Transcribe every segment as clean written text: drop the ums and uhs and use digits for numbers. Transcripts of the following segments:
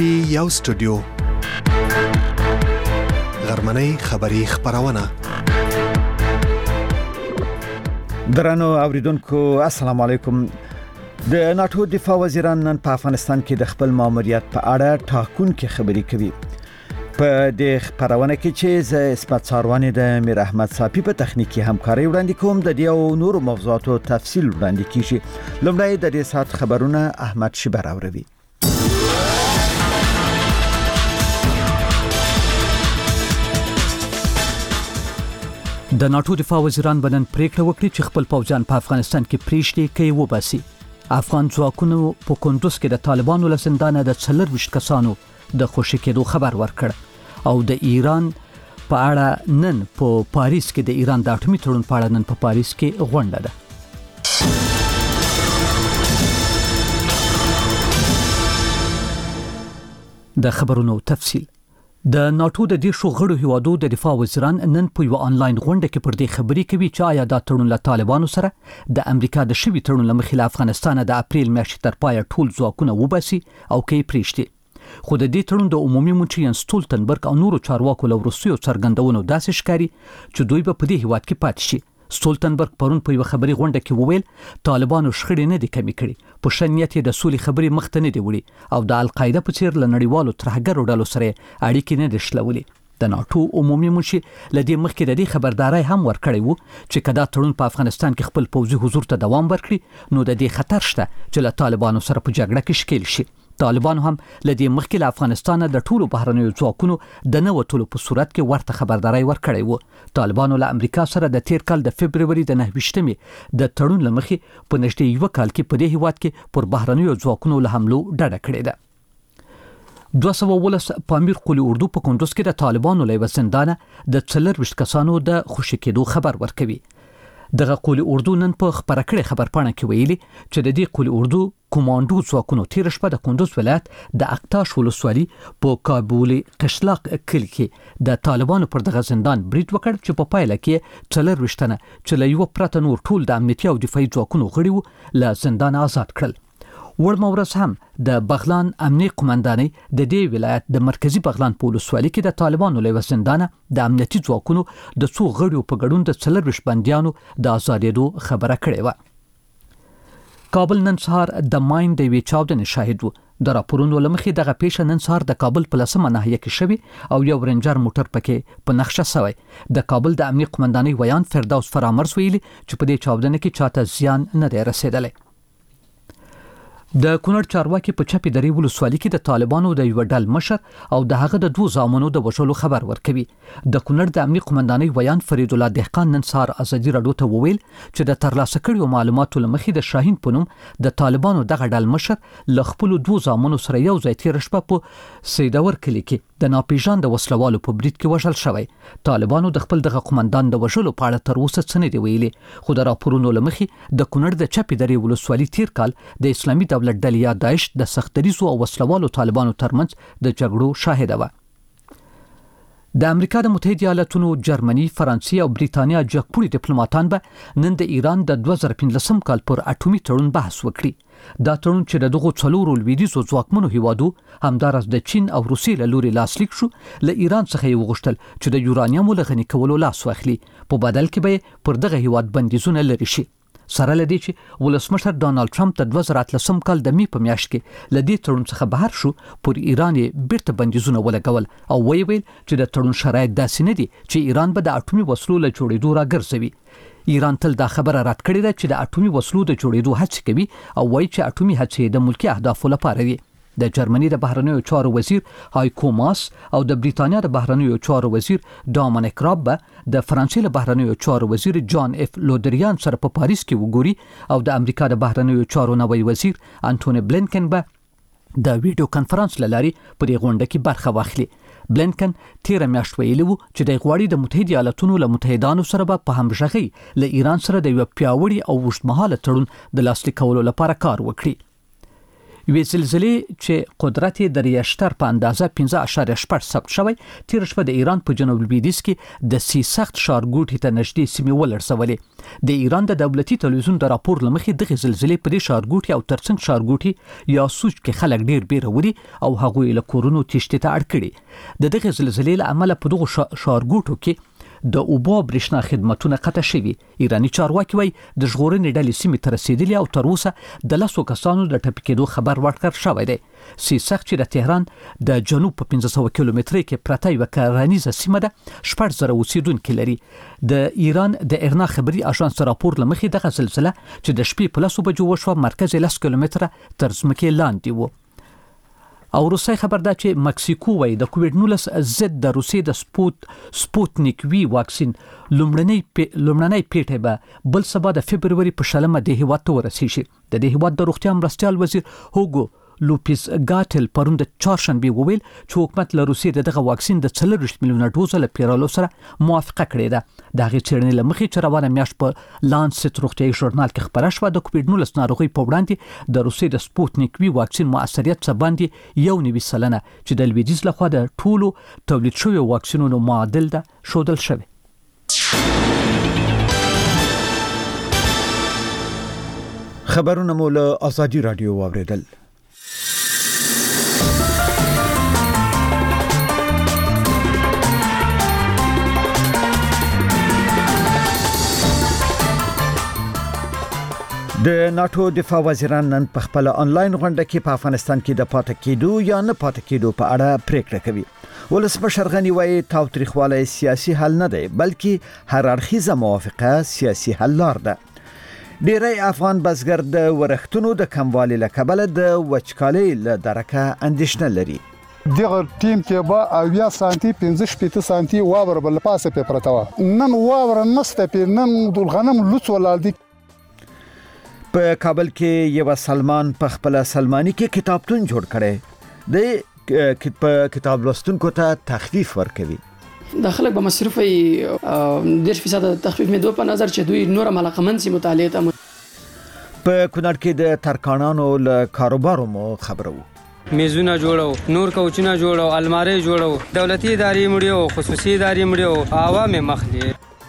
پی یو سټوډیو غرمنۍ خبری خبرونه. درنو اوریدونکو السلام علیکم. د ناتو دفاع وزیران نن په افغانستان کې د خپل ماموریت په اړه ټاکونکې خبرې کوي. په دې خبرونه کې چې ز اسمت ساروانی د میر احمد صافی په تخنیکی همکاري وړاندې کوم د دې او نورو موضوعاتو تفصیل وړاندې کیږي. لومړی د دې سات خبرونه احمد شبر اوروي. د ناتو دفاع وزیران بنن پریکړه وکړي چې خپل پوځیان په افغانستان کې پریشتي کوي وباسي. افغان ځواکونو په کندوز کې د طالبانو له زندانه د 24 کسانو د خوشی کېدو خبر ورکړ او د ایران په اړه نن په پاریس کې د ایران د اټومي تړون په اړه نن په پاریس کې غونډه ده. د خبرونو تفصیل. د ناتو د دیشو غړو هیوادو د دفاع وزیران نن په یو آنلاین غونډه کې پر دې خبرې کوي چې آیا دا تړون له طالبانو سره د امریکا د شوی تړون له مخې له افغانستان د اپریل میاشتې تر پایه ټول ځواکونه وباسي او کې پریشتي. خو د دې تړون د عمومي منشي ستولتنبرګ او نورو چارواکو له وروستیو څرګندونو داسې ښکاري چې دوی به په دې هیواد کې پاتې شي. ستولتنبرګ پرون په یو خبري غونډه کې وویل طالبانو شخړې نه دي کمې کړي، په شنیت د سولې خبري مخته نه دی وړي او د القاعده په څیر لنړیوالو ترهګرو ډلو سره اړیکې نه دشلولې. د ناتو عمومي منشي لدې مخکې د دې خبرداري هم ورکړی وو چې کدا تړون په افغانستان کې خپل پوځي حضور ته دوام ورکړي نو د دې خطر شته چې له طالبانو سره په جګړه کې شکیل شي. طالبان هم لدې مخکې له افغانستان د ټولو بهرنیو ځواکونو د نوټلو په صورت کې ورته خبرداري ورکړی وو. طالبانو له امریکا سره د تیر کال د فبرवरी د 29مې د تړون لمخې په نږدې یو کال کې په دې هیواد کې پر بهرنیو ځواکونو له حملو ډډه کړې ده. 219 پامیر قلی اردو په کندوز کې د طالبانو له وسندانه د 24 کسانو د خوشی کېدو خبر ورکوي. دغه قلی اردو نن په خبرکړې خبرپاڼه کې ویلي چې د دې قلی اردو کمانډو ځواکونو تیر شپه د کندوز ولایت د اقتاش ولسوالي په کابل قشلاق کلی کې د طالبانو پر دغه زندان برید وکړ چې په پایله کې 24 تنه چې له یو پرته نور ټول د امنیتي او دفاعي ځواکونو غړي وو له زندان آزاد کړل. ورمورس هم د بغلان امنیتي قومندانۍ د دې ولایت د مرکزی بغلان په ولسوالۍ کې د طالبانو له وسندانه د امنیتي ځواکونو د څو غړیو په ګډون د 24 بنديانو د آزادېدو خبره کړې و. کابل نن سهار د ماین د وی چاودنې شاهد و. د راپورونو لمخې دغه پیښه نن سهار د کابل په لسمه ناحیه کې شوی او یو رنجر موټر پکې په نقشه شوی. د کابل د امنیتي قومندانۍ ویان فردوس فرامرز ویلي چې په دې چاودنه کې چاته زیان نه دی رسیدلی. د کونړ چارواکي په چپی درې ولسوالۍ کې د طالبانو د یو ډل مشر او د هغه د دوه زامنو د وژلو خبر ورکوي. د کونړ د امنیتي قومندانۍ ویان فرید الله دهقان نن سهار ازادي راډیو ته وویل چې د ترلاسه کړیو معلوماتو لمخې د شاهین په نوم د طالبانو دغه ډل مشر ل خپل دوه زامنو سره یو ځای تیر شپه په سیدور کلی کې د ناپېژاند وسلوالو په برید کې وژل شوی. طالبانو د خپل دغه قومندان د وژلو په اړه تر اوسه څه نه دی ویلي، خو د راپورونو لمخې د کونړ د چپی درې ولسوالۍ تیر کال د اسلامي دولت ډلې یا داعش د سختریزو او وسلوالو طالبانو ترمنځ د جګړو شاهده و. د امریکا د متحده ایالاتونو، جرمني، فرانسې او بریتانیا جګپوړي ډیپلوماټان به نن د ایران د 2015 کال پر اټومي تړون بحث وکړي. دا تړون چې د دغو څلورو لویدیځو ځواکمنو هیوادو همدارس د چین او روسیې له لوري لاسلیک شو، له ایران څخه یې وغوښتل چې د یورانیم له غني کولو لاس واخلي، په بدل کې به پر دغه هیواد بندیزونه لري شي. سره لدی چې ولسمشر ډانلډ ټرمپ د 2013 کال د می په میاشت کې لدی تړون څخه بهر شو، پر ایران بیرته بندیزونه ولګول او ویل چې د تړون شرایط داسې نه دي چې ایران به د اټومي وسلو له جوړېدو راګرځوي. ایران تل دا خبره رد کړې ده چې د اټومي وسلو د جوړېدو هڅه کوي او وایي چې اټومي هڅې د ملکي اهدافو لپاره دي. د جرمني د بهرنیو چارو وزیر هایکو ماس او د بریتانیا د بهرنیو چارو وزیر ډامینیک راب د فرانسې د بهرنیو چارو وزیر جان اف لودریان سره په پاریس کې وګوري او د امریکا د بهرنیو چارو نوی وزیر انټونی بلینکن به د ویډیو کانفرنس لاري په دې غونډه کې برخه واخلي. بلینکن تیر میاشت ویلي وو چې د غواړي د متحده ایالاتونو له متحدانو سره په همغږي له ایران سره د یو پیاوړي او اوږدمهاله تړون د لاسلیک کولو لپاره کار وکړي. یوې زلزلې چې قدرت د ریشتر په اندازه 15.8 ثبت شوی تیر شپه د ایران په جنوب لویدیځ کې د سیسخت ښارګوټي ته نږدې سیمې ولړزولې. د ایران د دولتي تلویزیون د راپور لمخې دغه زلزلې په دې ښارګوټي او ترڅنګ ښارګوټي یا سوچ کې خلک ډیر بیرولي او هغوی له کورونو تښتې ته اړ کړي. د دغه زلزلې له امله په دغه ښارګوټو کې د اوبو برېښنا خدماتونه قطع شوي. ایرانی چارواکي وایي د ژغورنې ډلې سیمې ته رسیدلي او تر اوسه د 10 کسانو د ټپي کېدو خبر ورکړل شوی دی. سیسخت چې د تهران د جنوب په 1500 کیلومترۍ کې پرته یوه کرنیزه سیمه ده 4000 اوسیدونکي لري. د ایران د ارنا خبري اژانس راپور لمخې دغه زلزله چې د شپې په 10 بجو وشوه مرکز 10 کیلومتره تر ځمکې لاندې و. او روسي خبر ده چې مکسیکو وایي د کووډ-19 ضد د روسي د سپوتنیک وی واکسین لومړنۍ پیټه به بل سبا د فبرवरी په شلمه د هیواد ته ورسیږي. د دې هیواد د روغتیا مرستيال وزیر هوګو لوپیس ګاټل پرون د چهارشنبه وویل چې حکومت له روسي دغه واکسین د 40 میلیون ډوز له پیرالو سره موافقه کړې ده. د هغې څېړنې له مخې چې روانه میاشت په لانسیت روغتیایي ژورنال کې خپره شوه د کووډ-19 ناروغۍ په وړاندې د روسي د سپوتنیک وی واکسین موثریت څه باندې 1.9% چې د لویدیځ لخوا د ټولو تولید شوی واکسینونو معادل ده ښودل شوی. خبرونه مو له آزادي رادیو واوریدل. د ناتو دفاع وزیران نن په خپل آنلاین غونډه کې په افغانستان کې د پاتې کېدو یا نه پاتې کېدو په اړه پریکړه کوي. ولسمشر غنی وایي تاوتریخوالی سیاسي حل نه دی بلکې هر اړخیزه موافقه سیاسي حل لار ده. ډیری افغان بزګر د ورښتونو د کموالي له کبله د وچکالۍ له درکه اندېښنه لري. دغه ټیم کې به 80 سانتي 15 سانتي واور بل پاسه په پرتاوه نن واور نسته په نن د غنم لوڅ ولال دي. په کابل کې یو سلمان په خپل سلمانی کې کتابتون جوړ کړي دی په کتاب لوستونکو ته تخفیف ورکوي. د خلک به مصرفي 10% تخفیف مې دوه په نظر چې دوی نور علاقمند سي مطالعه ته. په کونړ کې د ترکانانو له کاروبارو مو خبرو. میزونه جوړو نور کوچونه جوړو الماری جوړو دولتي ادارې مړیو خصوصي ادارې مړیو عوام مخدي.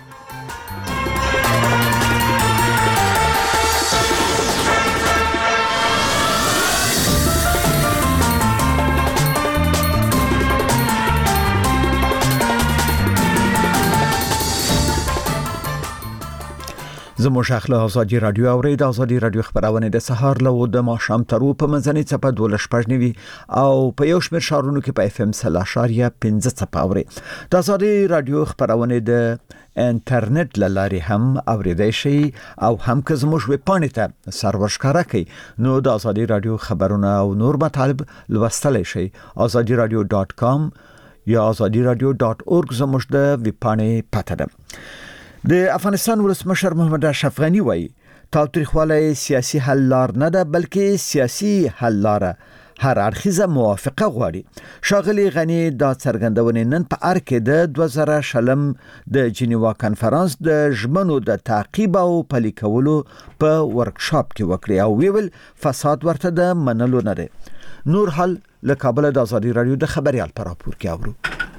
زموږ اخله آزادي رادیو اورید. آزادي رادیو خبرونه د سهار له د ماښام تر په منځنۍ څپه 12 او په یو شمېر شهرونو کې په FM 0.5 څپه اوري. د آزادي رادیو خبرونه د انټرنیټ لارې هم اوریدای شي او هم که زموږ ویب پاڼې ته سرور ښکاره کړئ نو د آزادي رادیو خبرونه او نور مطالب لوستلی شي. azadiradio.com یا azadiradio.org زموږ د ویب پاڼې پته ده. د افغانستان ولسمشر محمد اشرف غنی وایي تاوتریخوالی سیاسي حل لار نه ده بلکې سیاسي حل لار هر اړخیزه موافقه غواړي. ښاغلي غنی دا څرګندونې نن په ار کې د 2000 د جنیوا کانفرنس د ژمنو د تعقیب او پلي کولو په ورکشاپ کې وکړي او ویل فساد ورته د منلو نه دی. نور حل له کابل د آزادي رادیو د خبريال پر راپور کې اورو.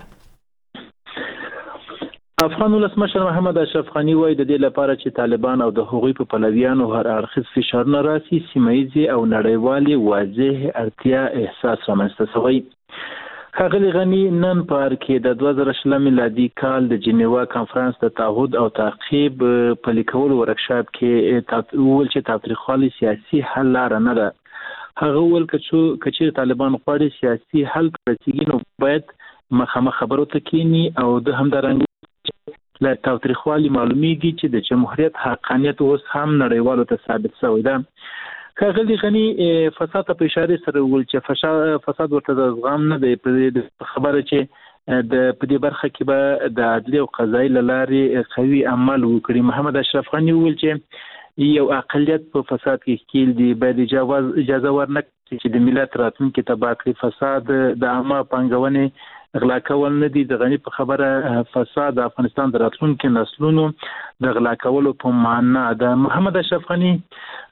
افغان ولسمشر محمد اشرف غنی وایي د دې لپاره چې طالبان او د هغوی په پلویانو هر اړخیز فشارونه راسي سیمایي او نړیوالي واضح اړتیا احساس رامنځته شوی. ښاغلي غنی نن په ار کې د 2000 میلادي کال د جنیوا کانفرنس د تعهد او تعقیب پلي کولو ورکشاپ کې وویل چې تاوتریخوالی سیاسي حل لار نه ده. هغه وویل چې طالبان غواړي سیاسي حل ترسيږي نو باید مخامخ خبرو ته کینی او د همدارنګ له تاوتریخوالي معلومیږي چې د جمهوریت حقانیت اوس هم نړیوالو ته ثابت شوی ده. ښاغلي غنی فساد په اشاره سره ویل چې فساد ورته د زغم نه دی. په خبره چې د په دې برخه کې به د عدلي او قضایي لارې قوي عمل وکړي. محمد اشرف غنی ویل چې یو اقلیت په فساد کې ښکیل دی باید اجازه ورنکړي چې د ملت راتلونکي تباه کړي. فساد د عامه پانګونې غلا کول نه دي. د غنی په خبره فساد د افغانستان د راتلونکو نسلونو د غلا کولو په معنا ده. محمد اشرف غنی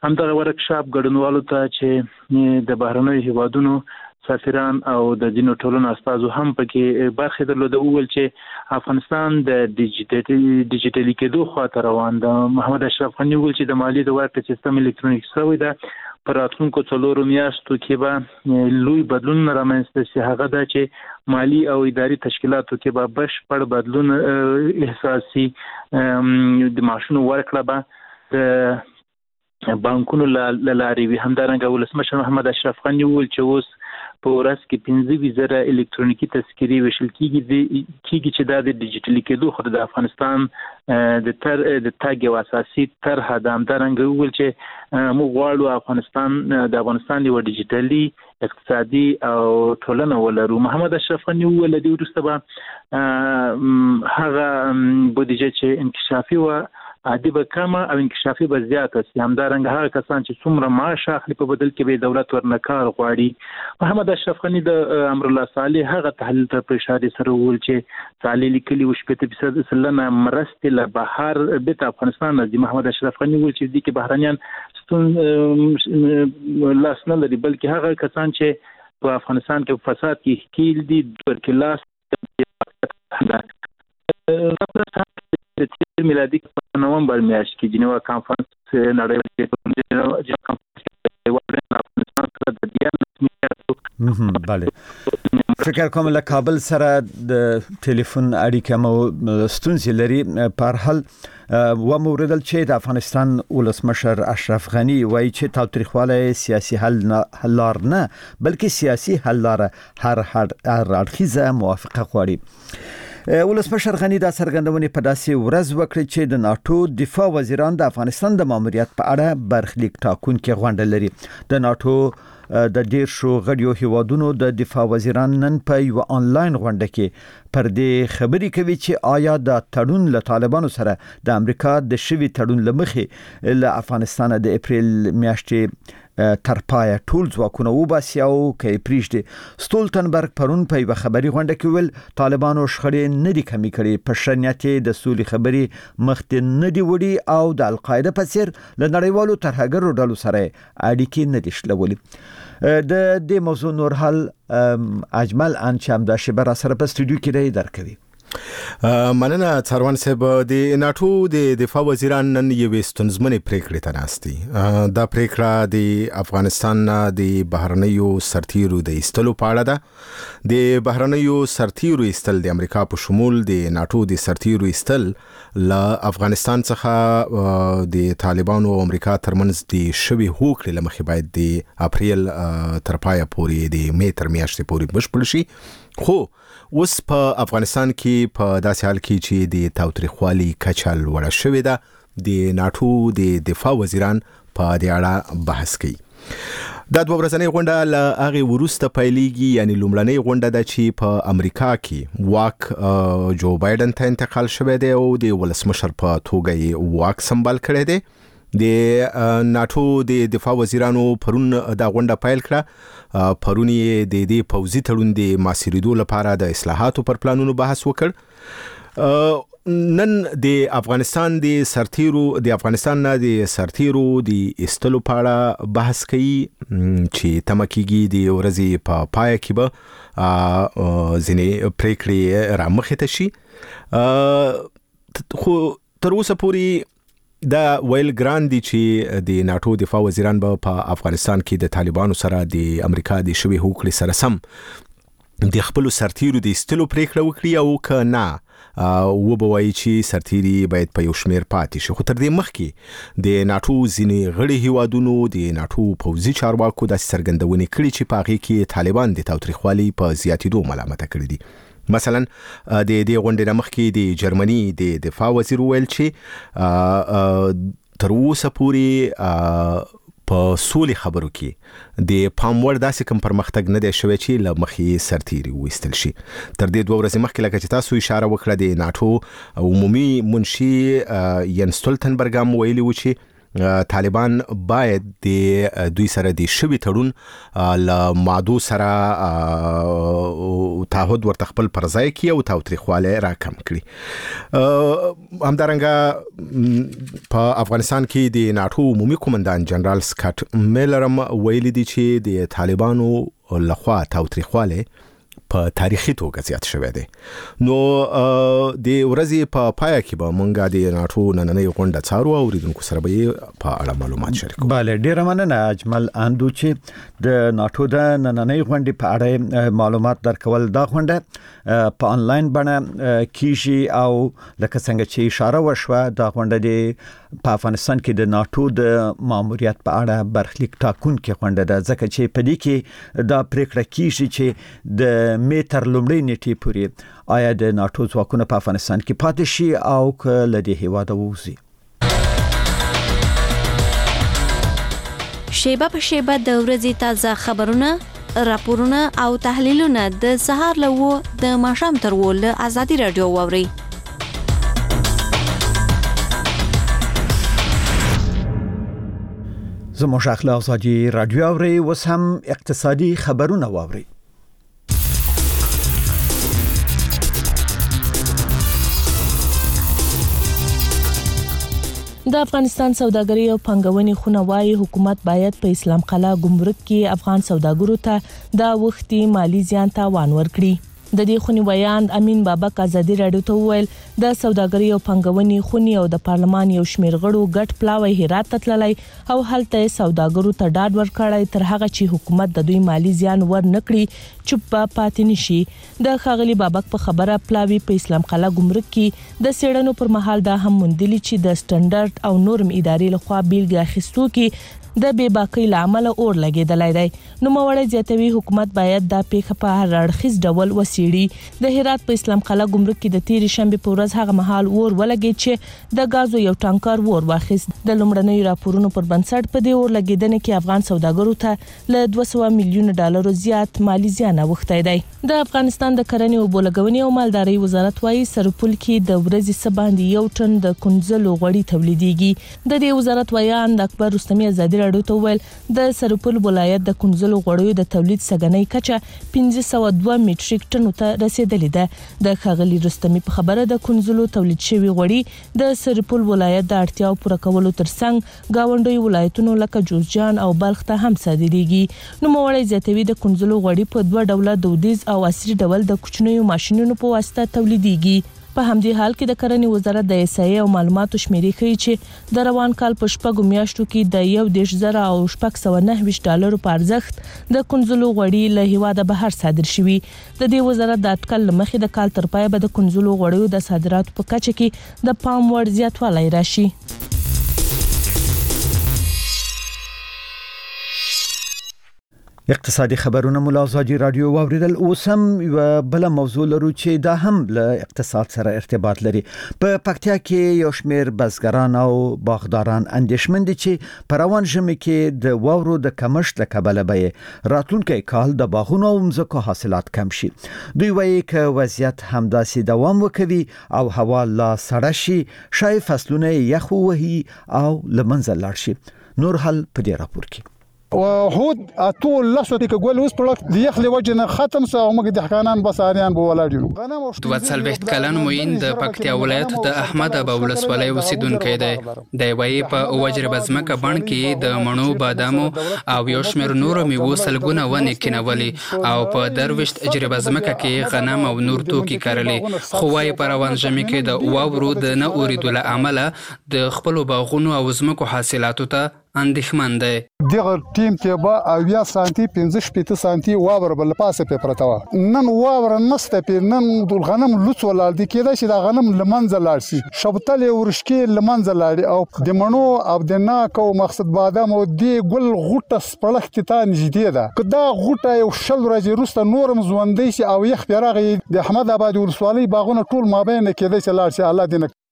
همدغه ورکشاپ ګډونوالو ته چې د بهرنیو هیوادونو سفیران او د ځینو ټولنو استازو هم پکې برخه درلوده. وویل چې افغانستان د ډیجیټلي کېدو خواته روان ده. محمد اشرف غني وویل چې د مالیې د ورکړې سیستم الکترونیک شوی ده. پر راتلونکو 4 میاشتو کې به لوی بدلون رامنځته شي. هغه دا چې مالی او اداري تشکیلاتو کې به بشپړ بدلون احساسي. د معاشونو ورکړه به د بانکونو لارې وي. همدارنګه ولسمشر محمد اشرف غني وویل چې اوس په ورځ کې 15,000 الکترونیکي تذکرې ویشل کیږي چې دا د ډیجیټلي کېدو خو د افغانستان د تاګ یو اساسي طرحه ده. همدارنګه وویل چې موږ غواړو د افغانستان یو ډیجیټلي اقتصادي او ټولنه ولرو. محمد اشرف غني وویل د وروسته به هغه بودیجه چې انکشافي و عادي به کمه او انکشافي به زیاته سي. همدارنګه هغه کسان چې څومره معاش اخلي په بدل کې به دولت ورنه کار غواړي. محمد اشرف غني د امر الله صالح هغه تحلیل ته په اشاره سره وویل چې صالح لیکلي 80% سلنه مرستې له بهر بیت افغانستان نه دي. محمد اشرف غني وویل چې دې کې بهرنیان ستون لاس نه لري بلکې هغه کسان چې په افغانستان کې فساد کې ښکیل دي ورکې لاس میلادي په نومبر میاشت کې جنیوا کانفرنس نړیوال بله فکر کوم له کابل سره د ټلیفون اړیکه مو ستونزې لري. په هر حال و موردل چې د افغانستان ولسمشر اشرف غني وایي چې تاوتریخواله سیاسي حل لار نه بلکې سیاسي حل لار هر اړخیزه موافقه غواړي. ولسمشر غني دا څرګندونه په داسې ورځ وکړه چې د ناتو دفاع وزیران د افغانستان د ماموریت په اړه برخلیک ټاکونکي غونډه لري. د ناتو د ډیر شو غړیو هیوادونو د دفاع وزیران نن په یو آنلاین غونډه کې پر دې خبرې کوي چې آیا د تړون له طالبانو سره د امریکا د شوی تړون لمخې له افغانستان د اپریل میاشتې تر پای ټول ځواکونه وباسي او کې پریږدي. ستولتنبرګ پرون په یو خبري غونډه کې ویل طالبانو شخړې نه دي کمی کړي، په شرنیت د سولې خبري مخته نه دی وړي او د القاعده په څیر له نړیوالو ترهګرو ډلو سره اړیکې نه دي شلولي. د دې موضوع نور حل اجمل انچام د شبر سره په استودیو کې درکوي. مننه څاروان صاحب. د ناتو د دفاع وزیران نن یو ستونزمنې پریکړې ته ناستي. دا پریکړه د افغانستان د بهرنیو سرتیرو د ایستلو په اړه ده. د بهرنیو سرتیرو ایستل د امریکا په شمول د ناتو د سرتیرو ایستل له افغانستان څخه د طالبانو او امریکا ترمنځ د شوی هوکړې لمخې باید د اپریل تر پایه پورې د می تر میاشتې پورې بشپړ شي. خو اوس په افغانستان کې په داسې حال کې چې د تاوتریخوالي کچه لوړه شوې ده، د ناتو د دفاع وزیران په دې اړه بحث کوي. دا دوه ورځنۍ غونډه له هغې وروسته پیلېږي، یعنی لومړنۍ غونډه ده چې په امریکا کې واک جو بایدن ته انتقال شوی دی او د ولسمشر په توګه یې واک سمبال کړی دی. د ناتو د دفاع وزیرانو پرون دا غونډه پیل کړه. پرون یې د دې پوځي تړون د ماسیریدو لپاره د اصلاحاتو پر پلانونو بحث وکړ. نن د افغانستان نه د سرتیرو د ایستلو په اړه بحث کوي چې تمه کېږي د ورځې په پای کې به ځینې پریکړې رامخې ته شي. خو تر اوسه پورې دا ویل ګران دي چې د ناتو دفاع وزیران به په افغانستان کې د طالبانو سره د امریکا د شوی هوکړې سره سم د خپل سرتیرو د ایستلو پریکړه وکړي او که نه وبوي چې سرتیري باید په یو شمیر پاتې شي. خو تر دې مخکې د ناتو ځینې غړي هیوادونو د ناتو پوځي چارواکو داسې څرګندونې کړي چې په هغې کې طالبان د تاوتریخوالي په زیاتېدو ملامته کړي دي. مثلا د دې غونډې نه مخکې د جرمني د دفاع وزیر ویل چې تر اوسه پورې په سولې خبرو کې د پام وړ داسې کوم پرمختګ نه دی شوی چې له مخې سرتیري وایستل شي. تر دې دوه ورځې مخکې لکه چې تاسو اشاره وکړه د ناتو عمومي منشي ین ستولتنبرګ هم ویلي و چې طالبان باید د دوی سره د شوی تړون ل ماده سره تعهد ورته خپل پرځای کی او تاوتریخواله راکم کړي. همدارنګه په افغانستان کې د ناتو عمومي قومندان جنرال سکاټ میلرم ویلي دی چې د طالبانو لخوا تاوتریخواله په تاریخي توګه زیات شوی دی. نو د ورځې په پای کې به مونږه د ناتو نننۍ غونډه څارو او اوریدونکو سره به په اړه معلومات شریکو. بله ډیره مننه اجمل اندو چې د ناتو د نننۍ غونډې په اړه معلومات درکول. دا غونډه په انلاین بڼه کیږي او لکه څنګه چې اشاره وشوه دا غونډه په افغانستان کې د ناتو د ماموریت په اړه برخلیک ټاکونکې غونډه ده، ځکه چې په دې کې دا پریکړه کیږي چې د میتر لومړی نیټې پورې آیا د ناتو ځواکونه په افغانستان کې پاتې شي او که له دې هیواده ووځي. شیبه په شیبه د ورځې تازه خبرونه، راپورونه او تحلیلونه د سهار له د ماښام تر له ازادي رادیو واوري. زموږ اخلاق ازادي رادیو اوري. وس هم اقتصادي خبرونه واوري. د افغانستان سوداګري او پنګونې خونه وايي حکومت باید په اسلام قلعه ګمرک کې افغان سوداګرو ته د وختي مالی زیان تاوان ورکړي. د دې خونی ویان امین بابک ازادي رادیو ته ویل د سوداګري او پنګونې خونی او د پارلمان یو شمیر غړو ګټ پلاوی هرات ته تللی او هلته سوداګرو ته ډاډ ورکړی تر هغه چې حکومت د دوی مالی زیان ور نکړي چوپ پاتې نشي. د خاغلی بابک په خبره پلاوی په اسلام قلعه ګمرک کې د سیړنو پر مهال دا هم مندلي چې د سټنډرډ او نورم ادارې لخوا بیلګه اخیستو کې د بے باقی لامل اور لګیدلای دی. نو موړی زیاتوي حکومت باید دا پیښه په هر اړخیز ډول وسیړي. د هرات په اسلام قلعه ګمرک کې د تیرې شنبه په ورځ هغه مهال اور ولګید چې د غازو یو ټانکر ور واخیست. د لومړنۍ راپورونو پر بنسټ په دې اور لګیدنې کې افغان سوداګرو ته له 200 میلیون ډالر زیات مالی زیان اوښتی دی. د افغانستان د کرنې او بولګونې او مالدارۍ وزارت وايي سرپل کې د ورځې سباندې یو ټن د کنځلو غوړي تولیدېږي. د دې وزارت ویان د اکبر رستمي ازادي رادیو ته ویل د سرپل ولایت د کنځلو غوړیو د تولید سګنۍ کچه 1502 میټریک ټنو ته رسیدلې ده. د خاغلی رستمي په خبره د کنځلو تولید شوی غوړي د سرپل ولایت د اړتیاو پوره کولو ترڅنګ گاونډي ولایتونو لکه جوزجان او بلخ ته هم صادریږي. نو موړی زیاتوي د کنځلو غوړي په دوه ډوله دودیز او عصري ډول د کوچنیو ماشينونو په واسطه تولیدېږي. په همدې حال کې د کرنې وزارت د احصایې او معلوماتو شمیرې ښیي چې د روان کال په شپږو میاشتو کې د 1.0 او 690 ډالرو په ارزښت د کنځلو غوړي له هیواده بهر صادر شوي. د دې وزارت د اټکل مخې د کال تر پایه به د کنځلو غوړیو د صادراتو په کچه کې د پام وړ زیاتوالی راشي. اقتصادي خبرونه مولا ازادي رادیو واوریدل. اوس هم بل موضوع لرو چې دا هم له اقتصاد سره ارتباط لري. په پکتیا کې یو شمیر بزګران او باغداران اندېښمن دي چې په روان ژمي کې د واورو د کمښت له کبله به راتلونکي کال د باغونو او مځکو حاصلات کم شي. دوی وایي چې وضعیت همداسې دوام وکوي او هوا لا سړه شي شاید فصلونه یخ ووهي او لمنځه لاړ شي. نور حل په دې راپور کې هود ټول لاسو ته ګول اوس پروډکټ د یخ لوجه نه ختم سو او موږ د حکانان بساریان بو ولاړو. دوه څلوېښت کلن موین د پکتیا ولایت د احمد ابا ولسوالۍ اوسیدونکی دی. د وایي په وجر بزمکه بڼ کې د مڼو، بادامو او یو شمېر نورو میوو سلګونه ونې کینولې او په درویشت اجر بزمکه کې غنم او نور توکي کرلې. خو وایي په روان ژمي کې د واورو د نه اوریدو له امله د خپلو باغونو او ځمکو حاصلاتو ته اندېښمن دی. دغه ټیم کې به 80 سانتي 15 سانتي واور بل پاسه په پرتاوه نن واور نسته په نن د غنم لوڅ ولال دي کېدا چې د غنم لمنځ لاړ شي شبتل ورشکي لمنځ لاړ او د مڼو او د ناکو مقصد بادام او د ګل غوټه سپړخ کې تا نږدې ده کدا غوټه یو شل ورځې روسته نورم ځوندې شي او یخ پیراغي د احمد آباد ولسوالۍ باغونه ټول مابین کېدا چې لاړ شي الله دې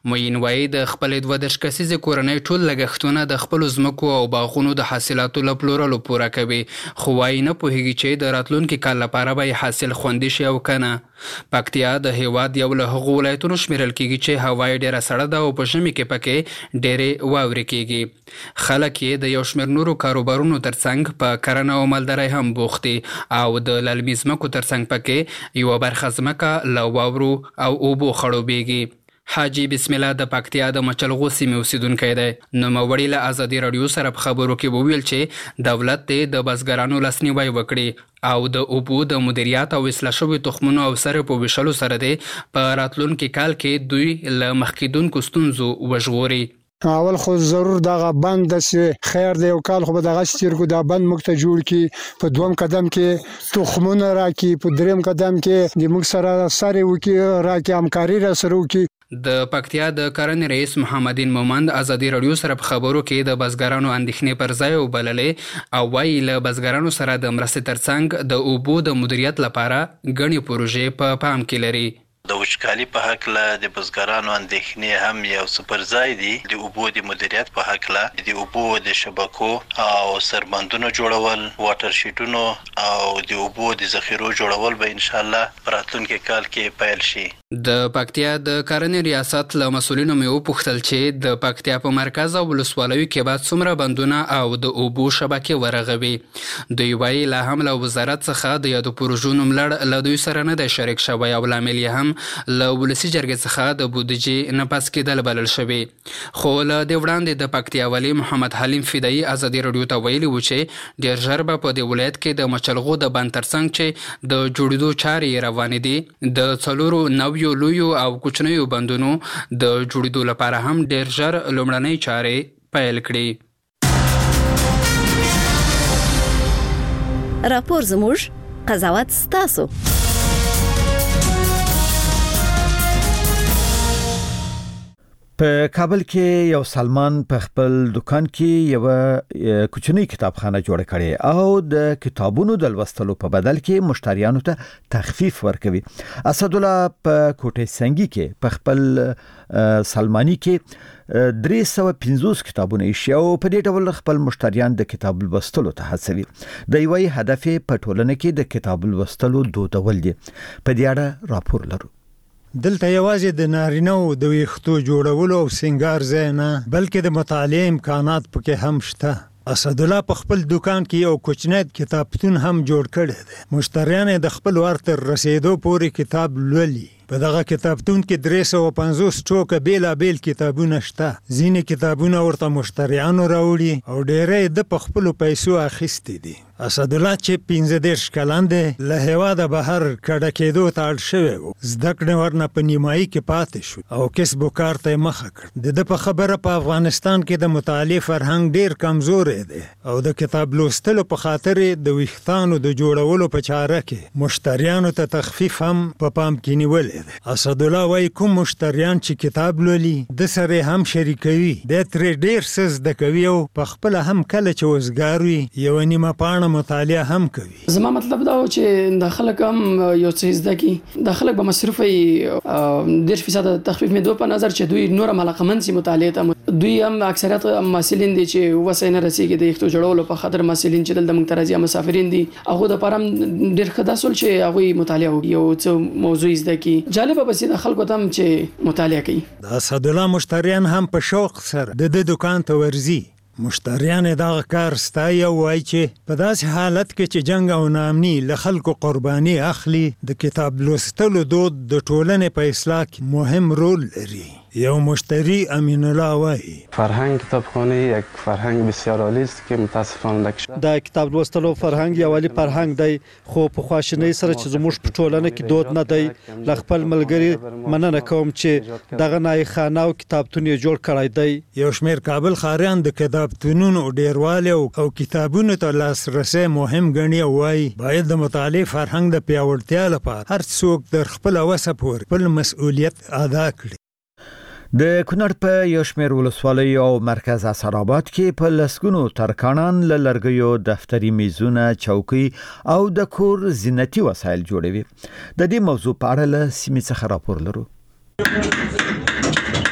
موین وای د خپل 12 کسیزه کورنۍ ټول لګښتونه د خپل زمکو او باغونو د حاصلاتو لپلورلو پوره کوي، خو وای نه پوهیږي چې د راتلونکي کال لپاره به حاصل خوندي شي او کنه. پکتیا د هیواد یو له هغو ولایتونو شمیرل کیږي چې هوا ډیره سړه ده او په ژمي کې پکې ډیره واوري کیږي. خلک یې د یو شمیر نورو کاروبارونو ترڅنګ په کرنه او مالدارۍ هم بوخت دي او د للمي ځمکو ترڅنګ پکې یو برخه ځمکه له واورو او اوبو خړوبېږي. حاجی بسم الله د پکتیا د مچلغو سیمې اوسیدونکی دی. نوموړي له ازادي راډیو سره په خبرو کې وویل چې دولت د بزګرانو لاسنیوی وکړي او د اوبو د مدیریت او اصلاح شویو تخمونو او سره په ویشلو سره دی په راتلونکي کال کې دوی له مخکېدونکو ستونزو وژغوري. اول خو ضرور دغه بند چې خیر دی او کال خو به دغه چیر کو دا بند موږ ته جوړ کی، په دوم قدم کې تخمونه راکی، په دریم قدم کې د موږ سره سره وکي راکی همکاري را سره وکي. د پکتیا د کرنې رئیس محمدین مومند ازادي راډیو سره په خبرو کې د بزګرانو اندېښنې پر ځای وبللې او وایي له بزګرانو سره د مرستې ترڅنګ د اوبو د مدیریت لپاره ګڼې پروژې په پام کې لري. د وچکالي په حقله د بزګرانو اندېښنې هم یو څه پر ځای دي. د اوبو د مدیریت په حقله د اوبو د شبکو او سربندونو جوړول، واټر شیټونو او د اوبو د ذخیرو جوړول به ان شاء الله په راتلونکي کال کې پیل شي. د پکتیا د کرنې ریاست له مسولینو مې وپوښتل چې د پکتیا په مرکز او ولسوالیو کې بعد څومره بندونه او د اوبو شبکې ورغوي. دوی وایي لا هم له وزارت څخه د یادو پروژو نوملړ له دوی سره نه دی شریک شوی او لامل یې هم له ولسي جرګې څخه د بودیجې نه پس کېدل بلل شوی. خو له دې وړاندې د پکتیا والي محمد حلیم فدایي ازادي راډیو ته ویلي و چې ډېر ژر به په دې ولایت کې د مچلغو د بند ترڅنګ چې د جوړېدو چارې روانې دي د 4 یو لویو او کوچنیو بندونو د جوړېدو لپاره هم ډېر ژر لومړنۍ چارې پیل کړي. راپور زموږ قضاوت ستاسو. په کابل کې یو سلمان په خپل دکان کې یو کوچنی کتابخانه جوړ کړي او د کتابونو د لوستلو په بدل کې مشتریانو ته تخفیف ورکوي. اسد الله په کوټه سنگي کې په خپل سلمانی کې 350 کتابونه ایښي او په دې ډول خپل مشتریان د کتاب لوستلو ته هڅوي. د یوې هدف په ټولنه کې د کتاب لوستلو دودول دي. په دې اړه راپور لرو. دلته یوازې د نارینه او د ویښتو جوړولو او سنگار ځای نه بلکې د مطالعې امکانات پکې هم شته. اسد الله په خپل دکان کې یو کوچنی کتابتون هم جوړ کړی دی. مشتریان د خپل ورته رسیدو پورې کتاب لولي. په دغه کتابتون کې 350 ټوکه بیلابیل کتابونه شته. ځینې کتابونه ورته مشتریانو راوړي او ډېری د په خپلو پیسو اخیستي دي. اسد الله چې 15 کلن دی له هیواده بهر کډه کېدو ته اړ شوی و. زده کړې ورنه په نیمایي کې پاتې شو او کسب و کار ته یې مخه کړ. د په خبره په افغانستان کې د مطالعې فرهنګ ډېر کمزوری دی او د کتاب لوستلو په خاطر د ویښتانو د جوړولو په چاره کې مشتریانو ته تخفیف هم په پام کې نیولې دی. اسد الله وایي کوم مشتریان چې کتاب لولي د سره هم شریکوي د ترې ډېر څه زده کوي او په خپل هم کله چې وزګار وي یو نیمه پاڼه مطالعه هم کوي. زما مطلب دا و چې د خلک هم یو څه زده کی، د خلک به مصرفي 10% تخفیف مې دوه په نظر چې دوی نور علاقمند سي مطالعه ته. دوی هم اکثریت مسلین دي چې وسینه رسیږي د یختو جوړولو په خاطر مسلین چې د منترزي مسافرین دي هغه د پرم ډېر خداسول چې هغه مطالعه یو څه موضوع زده کی. جالب به سي د خلکو ته هم چې مطالعه کوي. د اسد الله مشتریان هم په شوق سره د دکان ته ورزي. مشتریان دغه کار ستایي او وایي چې په داسې حالت کې چې جنگ او ناامني له خلکو قرباني اخلي د کتاب لوستلو دود د ټولنې په اصلاح کې مهم رول لري. یو مشتری امین الله وایي فرهنگ کتابخانه یک فرهنگ بسیار عالی است که متاسفانه لک شده. د کتاب لوستلو فرهنگ یو عالی فرهنگ دی خو په خواشینۍ سره چې زموږ په ټولنه کې دود نه دی. ل خپل ملګری مننه کوم چې دغه نای خانه او کتابتون یې جوړ کړی دی. یو شمیر کابل خاریان د کتابتونونو ډیروالی او کتابونو ته لاسرسی مهم ګڼي او وایي باید د مطالعې فرهنګ د پیاوړتیا لپاره هر څوک در خپل وسه پورې خپل مسؤلیت ادا کړي. د کونړ په یو شمېر ولسوالیو او مرکز اثر آباد کې په لسګونو ترکاڼان له لرګیو دفتري میزونه، چوکۍ او د کور زینتي وسایل جوړوي. د دې موضوع په اړه له سیمې څخه راپور لرو.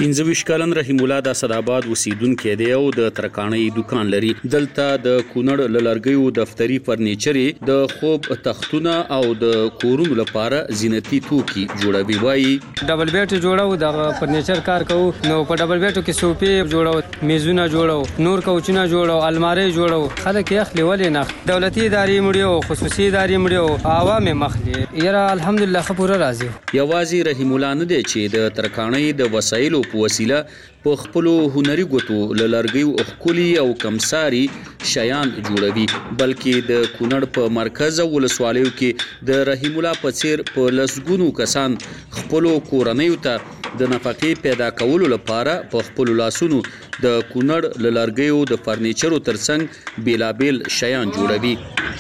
25 کلن رحیم الله د اسداباد اوسیدونکو دی او د ترکاڼۍ دکان لري. دلته د کونړ للرګیو دفتری فرنیچر د خوب تختونه او د کورونو لپاره زینتی توکي جوړوي. وایي ډبل بیټ جوړو د فرنیچر کار کوو، نو په ډبل بیټو کې سوفې جوړو، میزونه جوړو، نور کوچونه جوړو، الماری جوړو. خلک یې اخلي ولې نه؟ دولتي ادارې مړیو، خصوصي ادارې مړیو، عوامي مخلي یره الحمدلله خبره راځي. یوازې رحیم الله نه دی چې د ترکاڼۍ د وسایلو په وسیله په خپل هنري ګوتو للرګیو خولي او کمساري شیان جوړوي، بلکې د کونړ په مرکز او ولسوالیو کې د رحیم الله په څیر په لسګونو کسان خپل کورنیو ته د نفقې پیدا کولو لپاره په خپل لاسونو د کونړ للرګیو د فرنیچرو ترڅنګ بیلابیل شیان جوړوي.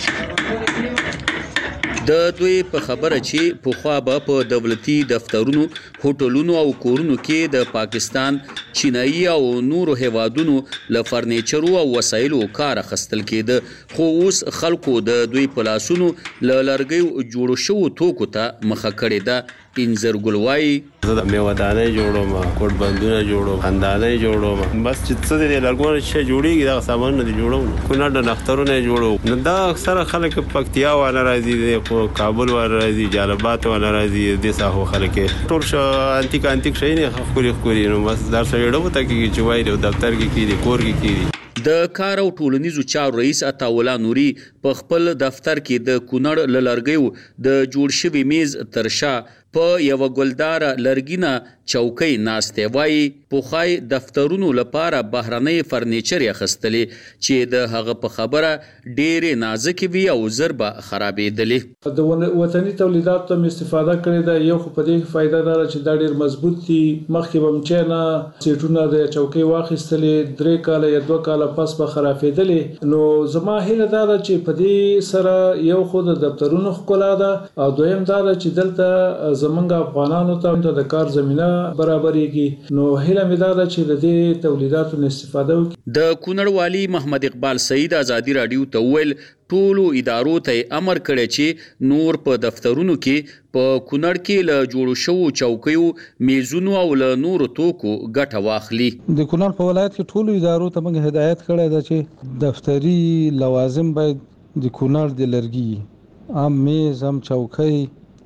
د دوی په خبره چې پخوا به په دولتي دفترونو، هوټلونو او کورونو کې د پاکستان، چینایي او نورو هیوادونو له فرنیچرو او وسایلو کار اخیستل کېده، خو اوس خلکو د دوی په لاسونو له لرګیو جوړو شوو توکو ته مخه کړې ده. انځر ګل وایي زه د میوه‌دانۍ جوړوم، کوټ بندونه جوړوم، خندانۍ جوړوم، بس چې څه دې لرګونه چې جوړیږي دغه سامانونه دې جوړوم. کونړ د نخترونه جوړوم. نو دا اکثره خلک پکتیا والا راځي، خو کابل والا راځي، جلال آباد والا راځي، د ساحو خلک ټول شو انتیک شي نه خوري نو بس در سره ډوب ته کې چې وایي د دفتر کې کیږي، کور کې کیږي. د کار او ټولنیزو چارو رئیس عطاوالله نوري په خپل دفتر کې د کونړ للرګیو د جوړ شوي میز ترشا په یو ګلدار لرګینه چوکۍ ناسته. وایي پوخای دفترونو لپاره بهرنۍ فرنیچر اخیستلې چې د هغه په خبره ډېرې نازک وي او ضربه خرابېدلې. د وطني تولیداتو هم استفاده کړې ده. یو خو په دې فائدہ ده چې دا ډېر مضبوط دي. مخکې به مچنه سیټونه د چوکۍ واخیستلې، 3 کاله یا 2 کاله پس به خرابېدلې. نو زما هیله دا ده چې په دې سره یو خو د دفترونو ښکلا ده او دویم دا ده چې دلته زمونږ افغانانو ته د کار زمينه برابرېږي. نو هیله مې دا ده چې د دې تولیداتو استفاده وکړي. د کونړ والی محمد اقبال سعید ازادي رادیو ته ویل ټولو ادارو ته امر کړی چې نور په دفترونو کې په کونړ کې له جوړو شوو چوکیو، میزونو او له نورو توکو ګټه واخلي. د کونړ په ولایت کې ټولو ادارو ته موږ هدایت کړی ده چې دفتري لوازم باید د کونړ د لرګي، هم میز، هم چوکۍ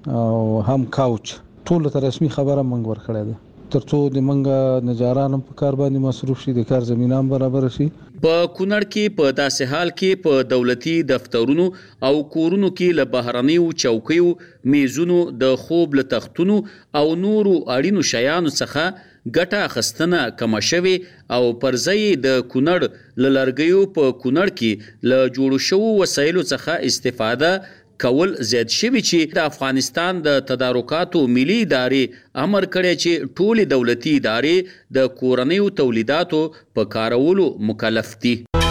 او هم کاوچ ټول ته رسمي خبره موږ ورکړې ده ترڅو د موږ نجاران په کار باندې مصروف شي، د کار زمينه هم برابر شي. په کونړ کې په داسې حال کې په دولتي دفترونو او کورونو کې له بهرنیو چوکیو، میزونو، د خوب له تختونو او نورو اړینو شیانو څخه ګټه اخیستنه کمه شوې او پر ځای د کونړ للرګیو په کونړ کې له جوړو شوو وسایلو څخه استفاده کول زیات شوی چې د افغانستان د تدارکاتو ملي ادارې امر کړی چې ټول دولتي ادارې د کورنیو تولیداتو په کارولو مکلف دي.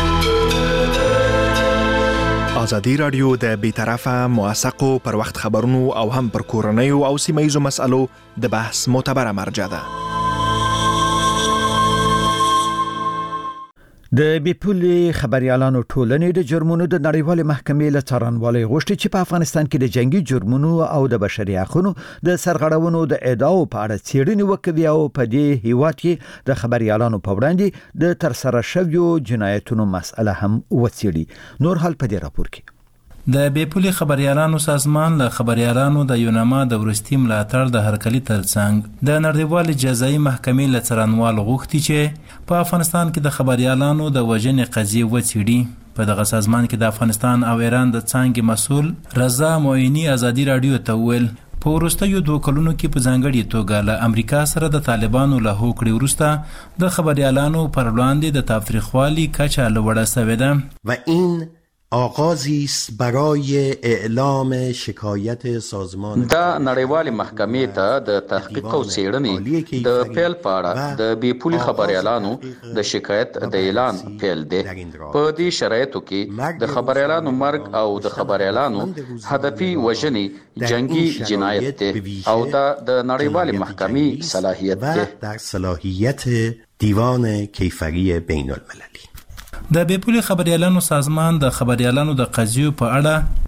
ازادي رادیو د بیطرفه، موثقو پر وخت خبرونو او هم پر کورنیو او سیمه‌ییزو مسالو د بحث معتبره مرجع ده. د بیپولي خبريالانو ټولنې د جرمونو د نړیوالې محکمې له څارنوالۍ غوښتي چې په افغانستان کې د جنگي جرمونو او د بشري حقوقو د سرغړونو د ادعاو په اړه څېړنې وکړي او په دې هیواد کې د خبريالانو په وړاندې د ترسره شویو جنایتونو مسأله هم وڅېړي. نور حال په دې راپور کې. د بیپولي خبريالانو سازمان له خبريالانو د یوناما د ورستي ملاتړ د هرکلي ترڅنګ د نړیوال جزایي محکمې له څارنوال غوښتي چې په افغانستان کې د خبريالانو د وژنې قضیه وڅېړي. په دغه سازمان کې د افغانستان او ایران د څانګې مسؤل رضا معینی ازادي رادیو ته ویل په وروستیو 2 کلونو کې په ځانګړي توګه له امریکا سره د طالبانو له هوکړې وروسته د خبريالانو پر وړاندې د تاوتریخوالي کچه لوړه شوې ده و این آغازی است برای اعلام شکایت سازمان. دا نړیوالې محکمې ته د تحقیق او څېړنې د پیل په اړه د بیپولي خبريالانو د شکایت د اعلان پیل دی. په دې شرایطو کې د خبريالانو مرګ او د خبريالانو هدفي وژنې جنگي جنایت دی او دا د نړیوالې محکمې صلاحیت دی، در صلاحیت دیوان کیفری بین المللی. د بیپولي خبريالانو سازمان د خبريالانو د قضیو په اړه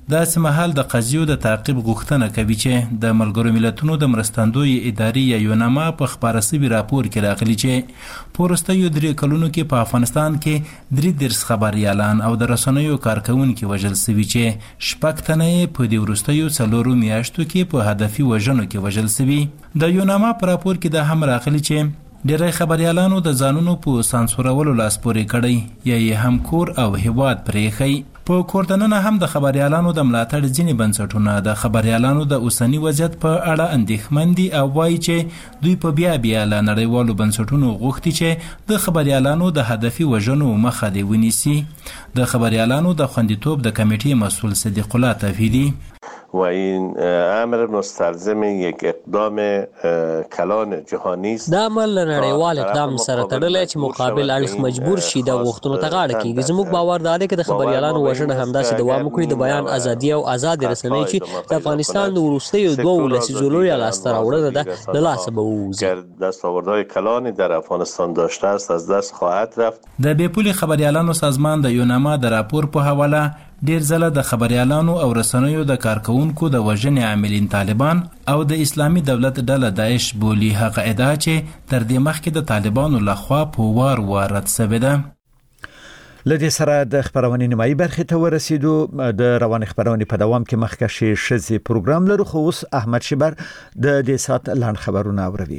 داسې مهال د قضیو د تعقیب غوښتنه کوي چې د ملګرو ملتونو د مرستندوی ادارې یا یوناما په خپاره سوي راپور کې راغلي چې په وروستیو 3 کلونو کې په افغانستان کې 33 خبريالان او د رسنیو کارکونکي وژل سوي چې 6 تنه په دې وروستیو 4 میاشتو کې په هدفي وژنو کې وژل سوي. د یوناما په راپور کې دا هم راغلي چې ډېری خبريالانو د ځانونو په سانسورولو لاس پورې کړی یا یې هم کور او هیواد پرېښی. په کوردننه هم د خبريالانو د ملاتړ ځینې بنسټونه د خبريالانو د اوسنی وضعیت په اړه اندېښمن دي او وایي چې دوی په بیا له نړیوالو بنسټونو غوښتي چې د خبريالانو د هدفي وژنو مخه دې ونیسي. د خبريالانو د خوندیتوب د کمیټې مسئول صدیق الله توحیدی و این امر مستلزم یک اقدام کلان جهانی است. دا عمل نړیوال اقدام سره تړلی چې مقابل اړخ مجبور شي د غوښتنو ته غاړه کېږدي. زموږ باور دا دی چې د خبريالانو وژنه همداسې دوام وکړي. د بیان ازادي او آزاد رسنۍ چې د افغانستان د وروستیو 2 لسیزو لویه لاسته راوړنه ده له لاسه به ووځي. دستاوردهای کلانی در افغانستان داشته است از دست خواهد رفت. د بیپولي خبريالانو سازمان د یوناما د راپور په حواله ډیر ځله د خبريالانو او رسنیو د کارکونکو د وژنې عاملین طالبان او د اسلامي دولت ډله داعش بولی. هغه ادعا چې تر دې مخکې د طالبانو لخوا په وار رد شوې ده. لدې سره د خبرونې نیمایي برخې ته ورسېدو. د روان خبرونې په دوام کې مخکښې ښځې پروګرام لرو، خو اوس احمد شبر د دې سات لاند خبرونه اوري.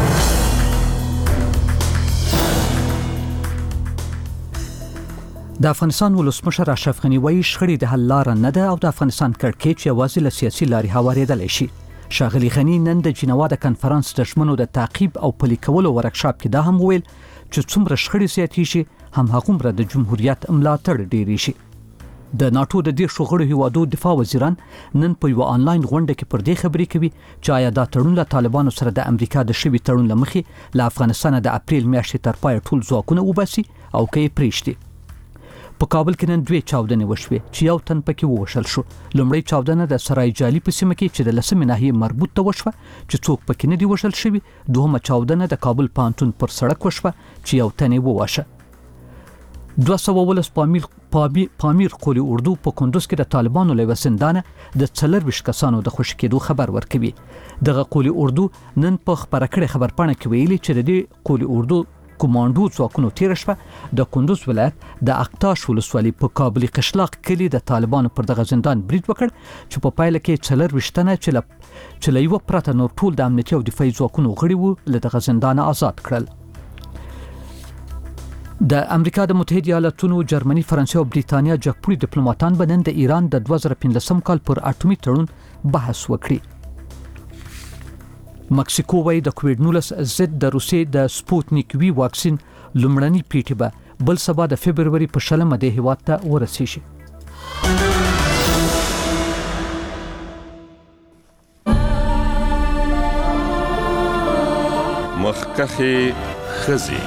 د افغانستان ولسمشر اشرف غنی وایي شخړې د حل لار نه ده او د افغانستان کړکېچ یوازې له سیاسي لارې هوارېدلی شي. ښاغلي غنی نن د جنوا د کنفرانس د ژمنو د تعقیب او پلي کولو ورکشاپ کې دا هم وویل چې څومره شخړې زیاتې شي همهغومره د جمهوریت ملاتړ ډېرې شي. د ناتو د 10 غړو هیوادو دفاع وزیران نن په یو آنلاین غونډه کې پر دې خبرې کوي چې آیا دا تړون له طالبانو سره د امریکا د شوي تړون لمخې له افغانستان د اپریل میاشتې تر پای ټول ځواکونه وباسي او کې پریشتي. په کابل کې نن 2 چاودنې وشوې چې یو تن پکې ووژل شو. لومړی چاودنه د سرای جالي په سیمه کې چې د 10 ناحیې مربوط ته وشوه چې څوک پکې نه دی وژل شوی. دوهمه چاودنه د کابل پانتون پر سړک وشوه چې یو تن یې وواشه. 219 پامیر قولی اردو په کندوز کې د طالبانو له وسندانه د 24 کسانو د خوشی کېدو خبر ورکوي. دغه قولی اردو نن په خبره کړې خبرپاڼه کې ویلي چې د دې قولی اردو کمانډو ځواکونو تیر شوه د کندوز ولایت د اقتاش ولسوالۍ په کابلی قشلاق کلی د طالبانو پر دغه زندان برید وکړ چې په پایله کې 24 تنه چې له یو پرته نور ټول د امنیتي او دفاعي ځواکونو غړي وو له دغه زندان آزاد کړل. د امریکا د متحده ایالاتونو، جرمني، فرانسې او بریتانیا جګپوړي ډیپلوماټان به نن د ایران د 2015 کال پر اټومي تړون بحث وکړي. مکسیکو وایي د کووډ-19 ضد د روسیې د سپوتنیک وی واکسین لومړنی پیټي به بل سبا د فبرवरी په 20 د هیواد ته ورسیږي. مخکخې خزي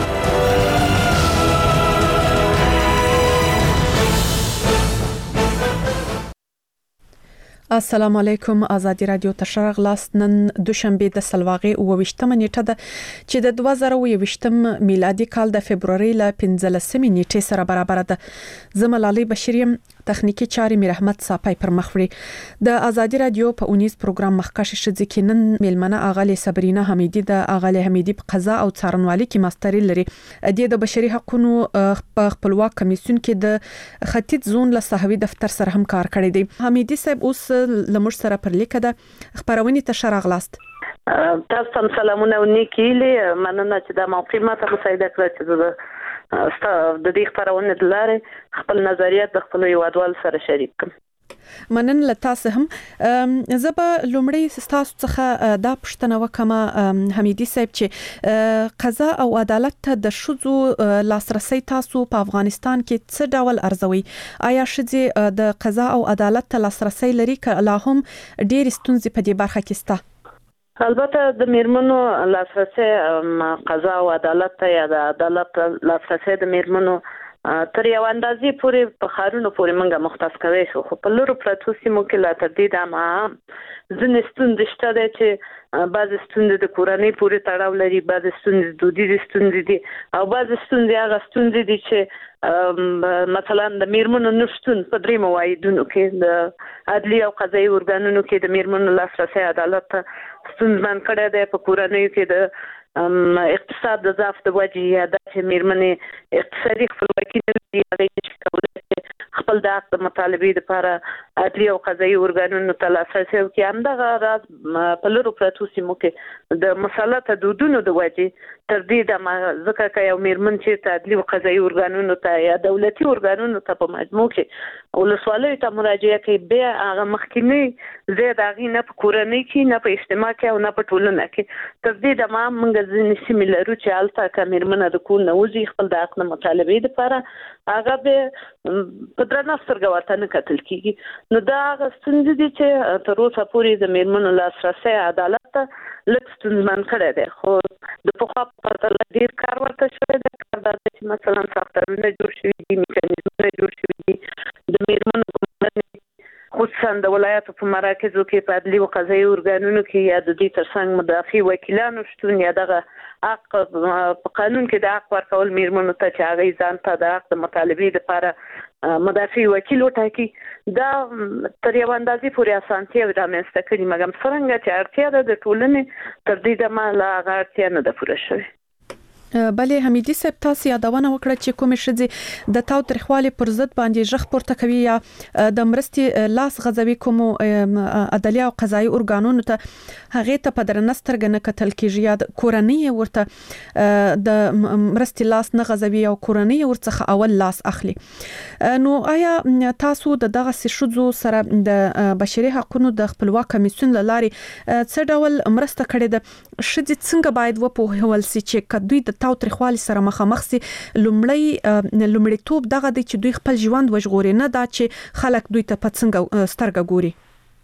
السلام علیکم. آزادی رادیو تشرغ لاست نن دوشنبه د سلواغي او 28 نیټه ده چې د 2022 میلادي کال د فبرवरी ل 15 نیټه سره برابر ده. زملالي بشریم تخنیکی چاري میر احمد صاحب پر مخوري د آزادی رادیو په 19 پروګرام مخکښ شذ کې نن میلمنه اغاله صبرینا حمیدی د اغاله حمیدی په قضا او څارنوالي کې ماستری لري. د بشري حقوقو په خپلواک کمیسیون کې د ختیځ زون له صحوی دفتر سره هم کار کړی دی. حمیدی صاحب اوس لمر سره پر لیکه ده خبرونه تشرغ لاست. تاسو سلامونه ونیکیله مننه چې د موقع ماته مساعده کړی چې د دې خبرونه د لارې خپل نظریات د خپل یوادوال سره شریک کړم. منن لتاسه هم زبا لومړی تاسو څخه دا پښتنه وکما حمیدی صاحب چې قضا او عدالت ته د شذو لاسرسي تاسو په افغانستان کې څه ډول ارزوي؟ آیا شذې د قضا او عدالت ته لاسرسي لري که لا هم ډېر ستونزې په دې برخه کې سته؟ البته د میرمنو لاسرسي قضا او عدالت ته یا د عدالت لاسرسي د میرمنو تر یو اندازې پورې په ښارونو پورې موږ مختص کوي شو، خو په لرو پرتو سیمو کې لا تر دې دمه ځینې ستونزې شته دی چې بعضې ستونزې د کورنۍ پورې تړاو لري، بعضې ستونزې دودیزې ستونزې دي او بعضې ستونزې هغه ستونزې دي چې مثلا د میرمنو نشتون په درې موایدونو کې د عدلي او قضایي ارګانونو کې د میرمنو لاسرسی عدالت ته ستونزمن کړی دی. په کورنیو کې د اقتصاد د ضعف د وجې یا دا چې میرمنې اقتصادي خپلواکي نه لري، هغې نشي کولی خپل د حق د مطالبې دپاره عدلي او قضایي ارګانونو ته لاسرسی وکړي. همدغه راز په لرو پرتو سیمو کې د مسلطه دودونو د وجې تر دې دمه ځکه که یو میرمن چېرته عدلي او قضایي ارګانونو ته یا دولتي ارګانونو ته په مجموع کې ولسوالیو ته مراجعه کوي، بیا هغه مخکینی ځای د هغې نه په کورنۍ کې نه په اجتماع کې او نه په ټولنه کې تر دې دمه موږ ځینې سیمې لرو چې هلته که میرمنه د کور نه وځي خپل د حق د مطالبې دپاره هغه بیا په درنه سترګه ورته نه کتل کېږي. نو دا هغه ستونزې دي چې تر اوسه پورې د میرمنو لاسرسی عدالت ته لږ ستونزمن کړی دی، خو د پخوا په پرتله ډېر کار ورته شوی دی. کار دا دی چې مثلا ساختمانونه جوړ شوي دي، میکانیزمونه جوړ شوي دي، د میرمنو ګمارنې خصوصا د ولایاتو په مراکزو کې په عدلي او قضایي ارګانونو کې یا د دې ترڅنګ مدافع وکیلانو شتون یا دغه حق په قانون کې د حق ورکول میرمنو ته چې هغوی ځان ته د حق د مطالبې دپاره مدافع وکیل وټاکي، دا تر یو اندازې پورې اسانتیاوې رامنځته کړي، مګر څرنګه چې اړتیا ده د ټولنې تر دې دمه لا هغه اړتیا نه ده پوره شوې. بلې حمیدي صاحب تاسو یادونه وکړه چې کومې ښځې د تاوتریخوالي پر ضد باندې غږ پورته کوي یا د مرستې لاس غځوي کومو عدلي او قضایي ارګانونو ته، هغې ته په درنه سترګه نه کتل کېږي یا کورنۍ ورته د مرستې لاس نه غځوي او کورنۍ ورڅخه اول لاس اخلي. نو آیا تاسو د دغسې ښځو سره د بشري حقونو د خپلواک کمیسیون له لارې څه ډول مرسته کړې ده؟ ښځې څنګه باید وپوهول سي چې که دوی د تاوتریخوالي سره مخامخ سي، لومړیتوب دغه دی چې دوی خپل ژوند وژغوري، نه دا چې خلک دوی ته په څنګه سترګه ګوري؟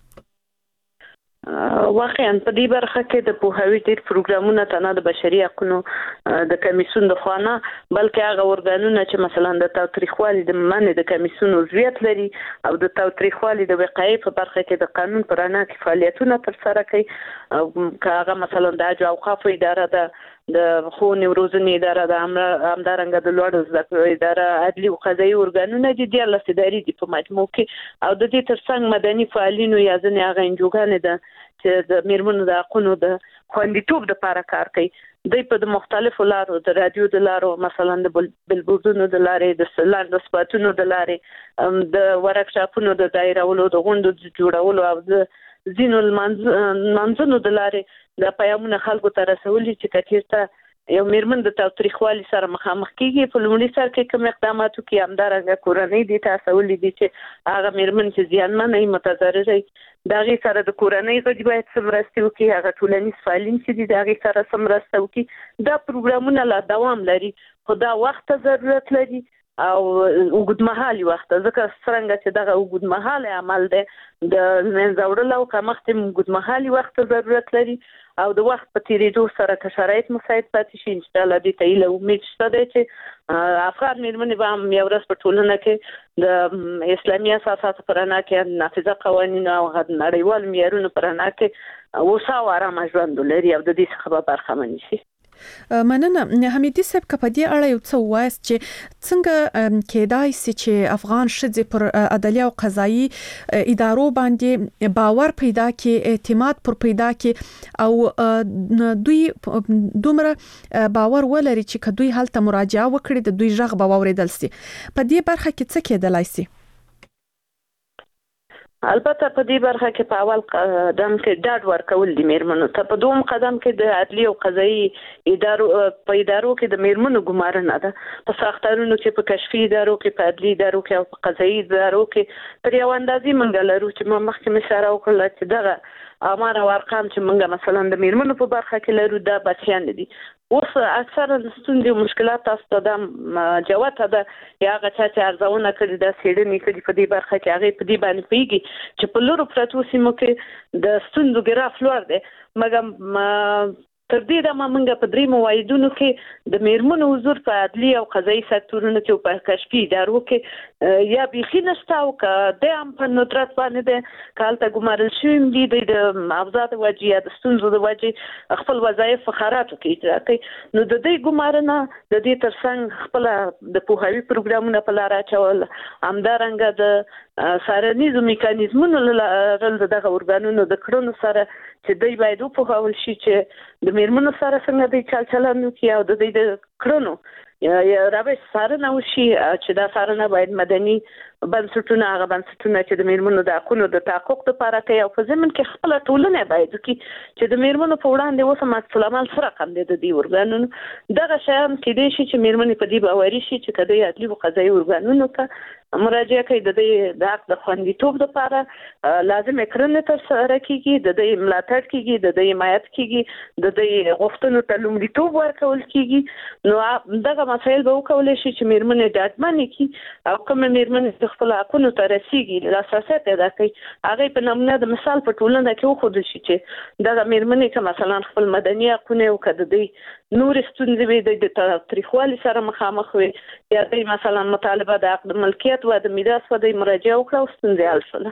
واقعا په دې برخه کې د پوهاوي ډېر پروګرامونه تنه د بشري حقونو د کمیسیون د خوا نه بلکې هغه ارګانونه چې مثلا د تاوتریخوالي د منع د کمیسیون عضویت لري او د تاوتریخوالي د وقایې په برخه کې د قانون په رڼا کې فعالیتونه ترسره کوي، که هغه مثلا د حج او اوقافو اداره ده، د ښوونې روزنې اداره ده، همدارنګه د لوړو زده کړو اداره، عدلي او قضایي ارګانونه دي، 14 ادارې دي په مجموع کې، او د دې ترڅنګ مدني فعالینو یا ځینې هغه انجوګانې ده چې د میرمنو د حقونو د خوندیتوب دپاره کار کوي. دوی په د مختلفو لارو د رادیو د لارو مثلا د بلبوردونو د لارې، د لنډو سپاټونو د لارې، د ورکشاپونو د دایرولو، د غونډو د جوړولو او د ځینو لمانځنو د لارې د پیغامونه خلکو ته رسولي چې که چېرته یو میرمن د تاوتریخوالي سره مخامخ کېږي، په لومړي سر کې کوم اقداماتو کې همدارنګه کورنۍ دې ته هڅولي دي چې هغه میرمن چې زیانمنه وي، متضرره وي، د هغې سره د کورنۍ غړي باید څه مرستې وکړي، هغه ټولنیز فعالین چې دي د هغې سره څه مرسته وکړي. دا پروګرامونه لا دوام لري، خو دا وخت ته ضرورت لري او اوږدمهالي وخت، ځکه څرنګه چې دغه اوږدمهالی عمل دی د منځه وړلو او کمښت یې اوږدمهالي وخت ته ضرورت لري او د وخت په تېرېدو سره که شرایط مساعد پاتې شي انشاءالله دې ته هیله امید شته دی چې افغان میرمنې به هم یو ورځ په ټولنه کې د اسلامي اساساتو په رڼا کې نافذه قوانینو او نړیوالو معیارونو په رڼا کې هوسا او ارامه ژوند ولري او د دې څخه به برخمنې شي. مننه. حمیدي صاحب که په دې اړه یو څه ووایاست چې څنګه کېدای سي چې افغان ښځې پر عدلي او قضایي ادارو باندې باور پیدا کړي، اعتماد پر پیدا کړي او دوی دومره باور ولري چې که دوی هلته مراجعه وکړي د دوی غږ به واورېدل سي. په دې برخه کې څه کېدلای سي؟ البته په دې برخه کې په اول قدم کې ډاډ ورکول دي میرمنو ته، په دوم قدم کې د عدلي او قضایي ادارو کې د میرمنو ګمارنه ده، په ساختمانونو کې، په کشفي ادارو کې، په عدلي ادارو کې او په قضایي ادارو کې تر یو اندازې موږ لرو چې ما مخکې اشاره وکړله چې دغه آمار او ارقام چې موږ مثلا د میرمنو په برخه کې لرو دا بچیان دي. اوس اکثره ستونزې او مشکلات تاسو ته دا جوته ده یا هغه چا چې ارزونه کړې ده، څېړنې کړي په دې برخه کې، هغې په دې باندې پوهېږي چې په لرو پرتو سیمو کې د ستونزو ګراف لوړ دی، مګر تر دې د موږ په درې موایدونو کې د میرمنو حضور په عدلي او قضایي سکتورونو کې په کشفي ادارو کې یا بيخي نشته او د هم په ندرت باندې د کالته ګمارل شوی دي د معاوضات وجې یا د ستونزو د وجې خپل وظایف فخراتو کې اجرا کوي. نو د دې ګمارنه د دې ترڅنګ خپل د پوهاوي پروګرامونه په لار اچول همدارنګه د سارنیزو میکانیزمونو لرل دغه ورګانونو د کړنو سره چې دوی باید وپوهول شي چې د میرمنو سره څنګه د چلچلن کوي او د دې د کړنو یا راوي سارنه وشي چې دا سارنه باید مدني بنسټونه هغه بنسټونه چې د میرمنو د حقوقو د تحقق لپاره کوي او په ضمن کې خپل ټولنه باید چې د میرمنو په وړاندې اوس مسلمان سره کم دي د دې ورګانونو دغه شیان کې دي چې میرمنې په دې باوري شي چې کدی عدلي او قضایي ورګانونو ته مراجعه کوي د دې د حق د خوندیتوب لپاره لازم کړنې تر سره کیږي د دې ملاتړ کیږي د دې حمایت کیږي د دې غوښتنو ته لومړیتوب ورکول کیږي. نو دغه مسایل به وکولای شي چې میرمنې ډاډمنې کی او کوم میرمنې خپل حقوقو ته رسیږي لاساسه پیدا کوي هغه په نمونه د مثال په ټولنه کې وخت شي چې دا میرمنې که مثلا خپل مدني حقوقونه او کده دی نور ستونزې وي د تاریخوالي سره مخامخ وي یا د مثلا مطالبه د حق ملکیت و د میراث و د مراجعه وکړه او ستونزې حل شول.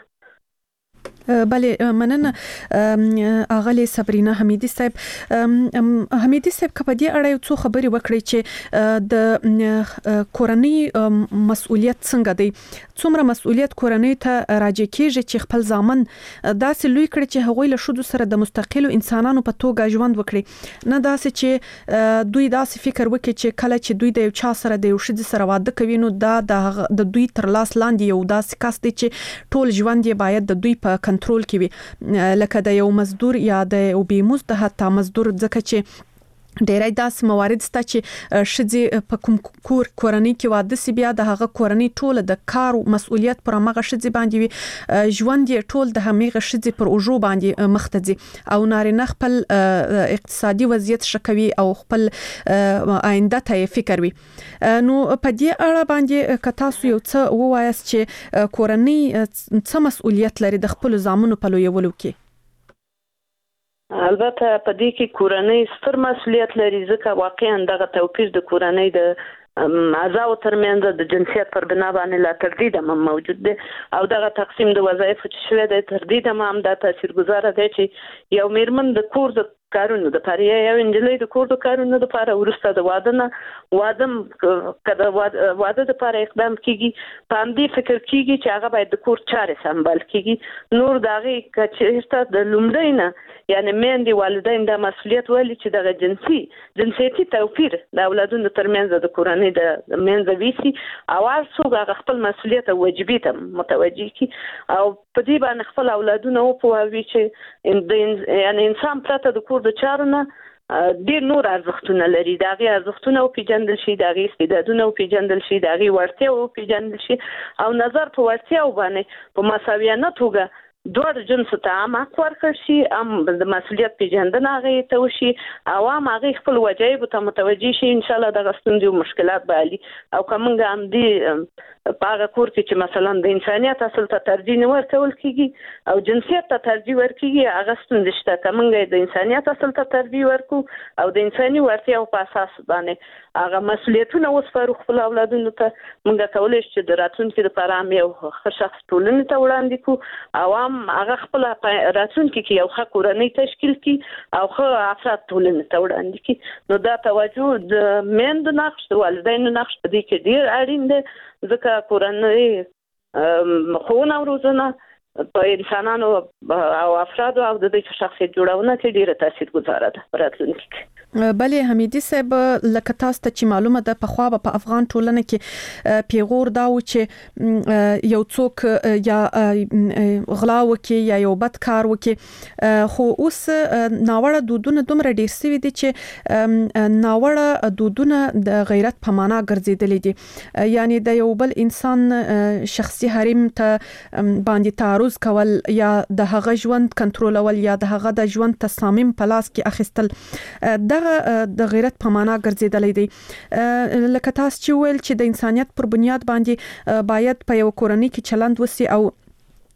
بله مننه اغلی صبرینا حمیدی صاحب. حمیدی صاحب کپدی اړه یو څو خبري وکړي چې د کورنۍ مسؤلیت څنګه دی څومره مسؤلیت کورنۍ ته راځي کېږي چې خپل ځامن داسې لوی کړي چې هغوی له شودو سره د مستقلو انسانانو په توګه ژوند وکړي نه داسې چې دوی داسې فکر وکړي چې کله چې دوی د یو چا سره د یو شدي سره واده کوي نو دا د دوی تر لاس لاندې یو داسې کس دی چې ټول ژوند یې باید د دوی په کنټرول کې وي لکه د یو مزدور یا د یو بیمزد حتی مزدور ځکه چې ډیری داسې موارد سته چې شذې په کوم کورنۍ کې واده سی بیا د هغه کورنۍ ټول د کار او مسؤلیت پر هغه شذې باندې وي ژوند یې ټول د هغه شذې پر اوجو باندې مختځي او نارینه خپل اقتصادي وضعیت شکوي او خپل آینده ته فکر وي. نو په دې اړه باندې که تاسو یو څه ووایاست چې کورنۍ څه مسؤلیت لري د خپل ځامنو په لویولو کې؟ البته په دې کې کورنۍ ستر مسؤلیت لري ځکه واقعا دغه توپیر د کورنۍ د اعضاء ترمنځ د جنسیت پر بنا باندې لا تردید موجود دی او دغه تقسیم د وظایفو چې شوی دی تردید هم دا تاثیرګذار دی چې یو میرمن د کور د کارونو د پاره یو انجلۍ د کور د کارونو د پاره ورسته د واده کده واده د پاره اقدام کیږي په همدې فکر کیږي چې هغه باید د کور چارې سمبال کیږي نور دغه کچېسته د لومړی نه یعنی مېندې والدین د مسؤلیت ولې چې دغه جنسيتي توپیر د اولادونو ترمنځ د کورنۍ د منځ ویسي او څو هغه خپل مسؤلیت او واجبات متوجي کی او په دې باندې خپل اولادونه او په وی چې یعنی انسان پرته د کور د چارونه ډیر نور ارزښتونه لري دغه ارزښتونه او پیژندل شي دغه استعدادونه او پیژندل شي دغه ورته او پیژندل شي او نظر په ورته باندې په مساویانه توګه دوه جنس ته هم ورکړ شي هم د مسؤلیت پیژندنه هغه ته وشي او هم هغه خپل وجایب ته متوجي شي ان شاء الله د غستون دي مشکلات به علي او کومه هم دي په هغه کور کې چې مثلا د انسانيت اصل ته ترجیح نه ورکول کیږي او جنسیت ته ترجیح ورکیږي هغه ستون دي چې کومه د انسانيت اصل ته ترجیح ورکو او د انساني ورتیا په اساس باندې هغه مسؤلیتونه وسپارو خپل اولادونو ته موږ کولای شو چې د راتلونکي لپاره هم یو ښه شخص ټولنې ته وړاندې کو او هم هغه خپل راتلونکي کې یو ښه کورنۍ تشکیل کړي او ښه افراد ټولنې ته وړاندې کړي نو دا توجه د میندو نقش د والدینو نقش په دې کې ډیر اړین دی ځکه کورنۍ خونه او روزنه په انسانانو او افرادو او د دې شخصیت جوړونه کې ډیره تاثیرګذاره ده راتلونکي کې. بله حمیدی صاحب لکه تاسو ته چې معلومه ده په خوا په افغان ټولنه کې پیغور دا و چې یو څوک یا غلا وکي یا یو بد کار وکي خو اوس ناوړه دودونه دومره ډیر سوي دي چې ناوړه دودونه د غیرت په معنا ګرځیدلې دي یعنی د یو بل انسان شخصي حریم ته باندې تعرض کول یا د هغه ژوند کنټرولول یا د هغه د ژوند تصامیم په لاس کې اخیستل د غیرت په معنا ګرځیدلې دي لکه تاسو چې ویل چې د انسانيت پر بنیاد باندې باید په یو کورنۍ کې چلند وسی او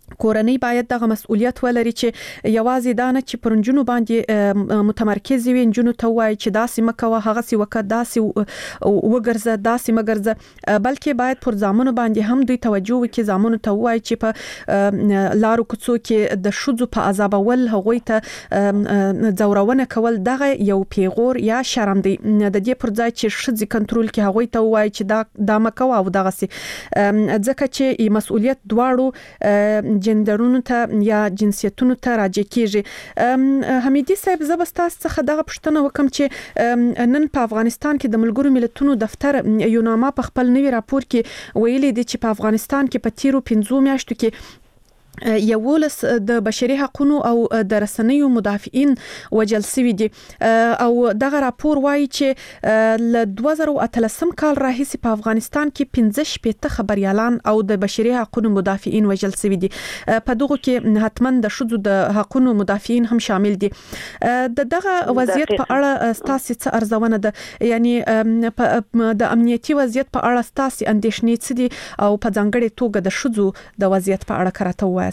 کورنۍ باید دغه مسؤلیت ولري چې یوازې دا نه چې پرنجونو باندې متمرکز وي، نجونو ته وایي چې داسې مکوه، هغه سی وکړه، داسې وګرځه، داسې مګرځه، بلکې باید پر ځامنو باندې هم دوی توجه وکړي، ځامنو ته وایي چې په لارو کوڅو کې د ښځو په عذابول، هغوی ته ځورونه کول دغه یو پیغور یا شرم دی. د دې پر ځای چې ښځې کنټرول کړي، هغوی ته وایي چې دا مکوه او دغه سي، ځکه چې مسؤلیت دواړو جندرونو ته یا جنسیتونو ته راجع کیږي. حمیدي صاحب، زه به تاسو څخه دغه پوښتنه وکم چې نن په افغانستان کې د ملګرو ملتونو دفتر یوناما په خپل نوي راپور کې ویلي دي چې په افغانستان کې په تیرو 5 میاشتو کې 11 د بشري حقوقو او د رسنیو مدافعین وجل شوي دي، او دغه راپور وایي چې ل 2013 کال راهیسې په افغانستان کې 15 خبريالان او د بشري حقوقو مدافعین وجل شوي دي. په دغه کې حتما د شذو د حقوقو مدافعین هم شامل دي. دغه وضعیت په اړه ستاسو څه ارزونه ده؟ یعنی د امنیتي وضعیت په اړه ستاسو اندېښنې څه دي او په ځانګړي توګه د شذو د وضعیت په اړه کراته وایي؟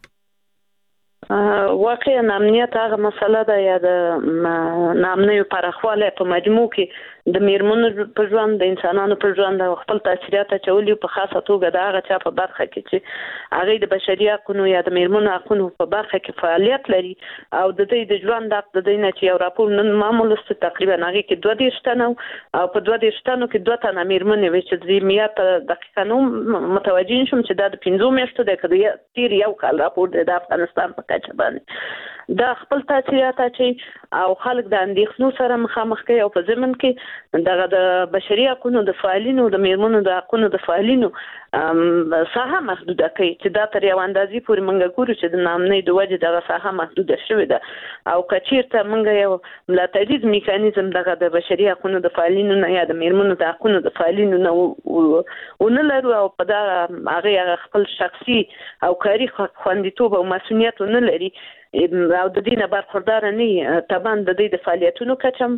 واقعا امنیت هغه مسله ده یا د نامنوي پراخواله په مجموع کې د میرمنو په ژوند، د انسانانو په ژوند خپل تاثیرات اچولي، په خاصه توګه د هغه چا په برخه کې چې هغه د بشري حقوقو یا د میرمنو حقوقو په برخه کې فعالیت لري او د دې د ژوند حق د دې نه چې یو راپور نن معمول است تقریبا هغه کې 22 تنه او په 22 تنو کې 2 تنه میرمنې وي چې د میات دقیقاً متوجه شوم چې دا د 15 میاشتو د تیر یو کال راپور د افغانستان په کچه باندې دا خپل تاثیرات اچي او خلک د اندېښنو سره مخامخ کوي او په ضمن کې دغه د بشري حقوقو د فعالینو د میرمنو د حقوقو د فعالینو ساحه محدوده کوي چې دا تر یو اندازې پورې موږ ګورو چې د نامنۍ د وجې دغه ساحه محدوده شوې ده او کچیرته موږ یو ملاتړیز میکانیزم دغه د بشري حقوقو د فعالینو نه یا د میرمنو د حقوقو د فعالینو نه ونلرو او په دا هغه خپل شخصي او کاري خوندیتوب او مسؤلیت نه لري او د دینه برخوردار نه طبعا د دې د فعالیتونو کچم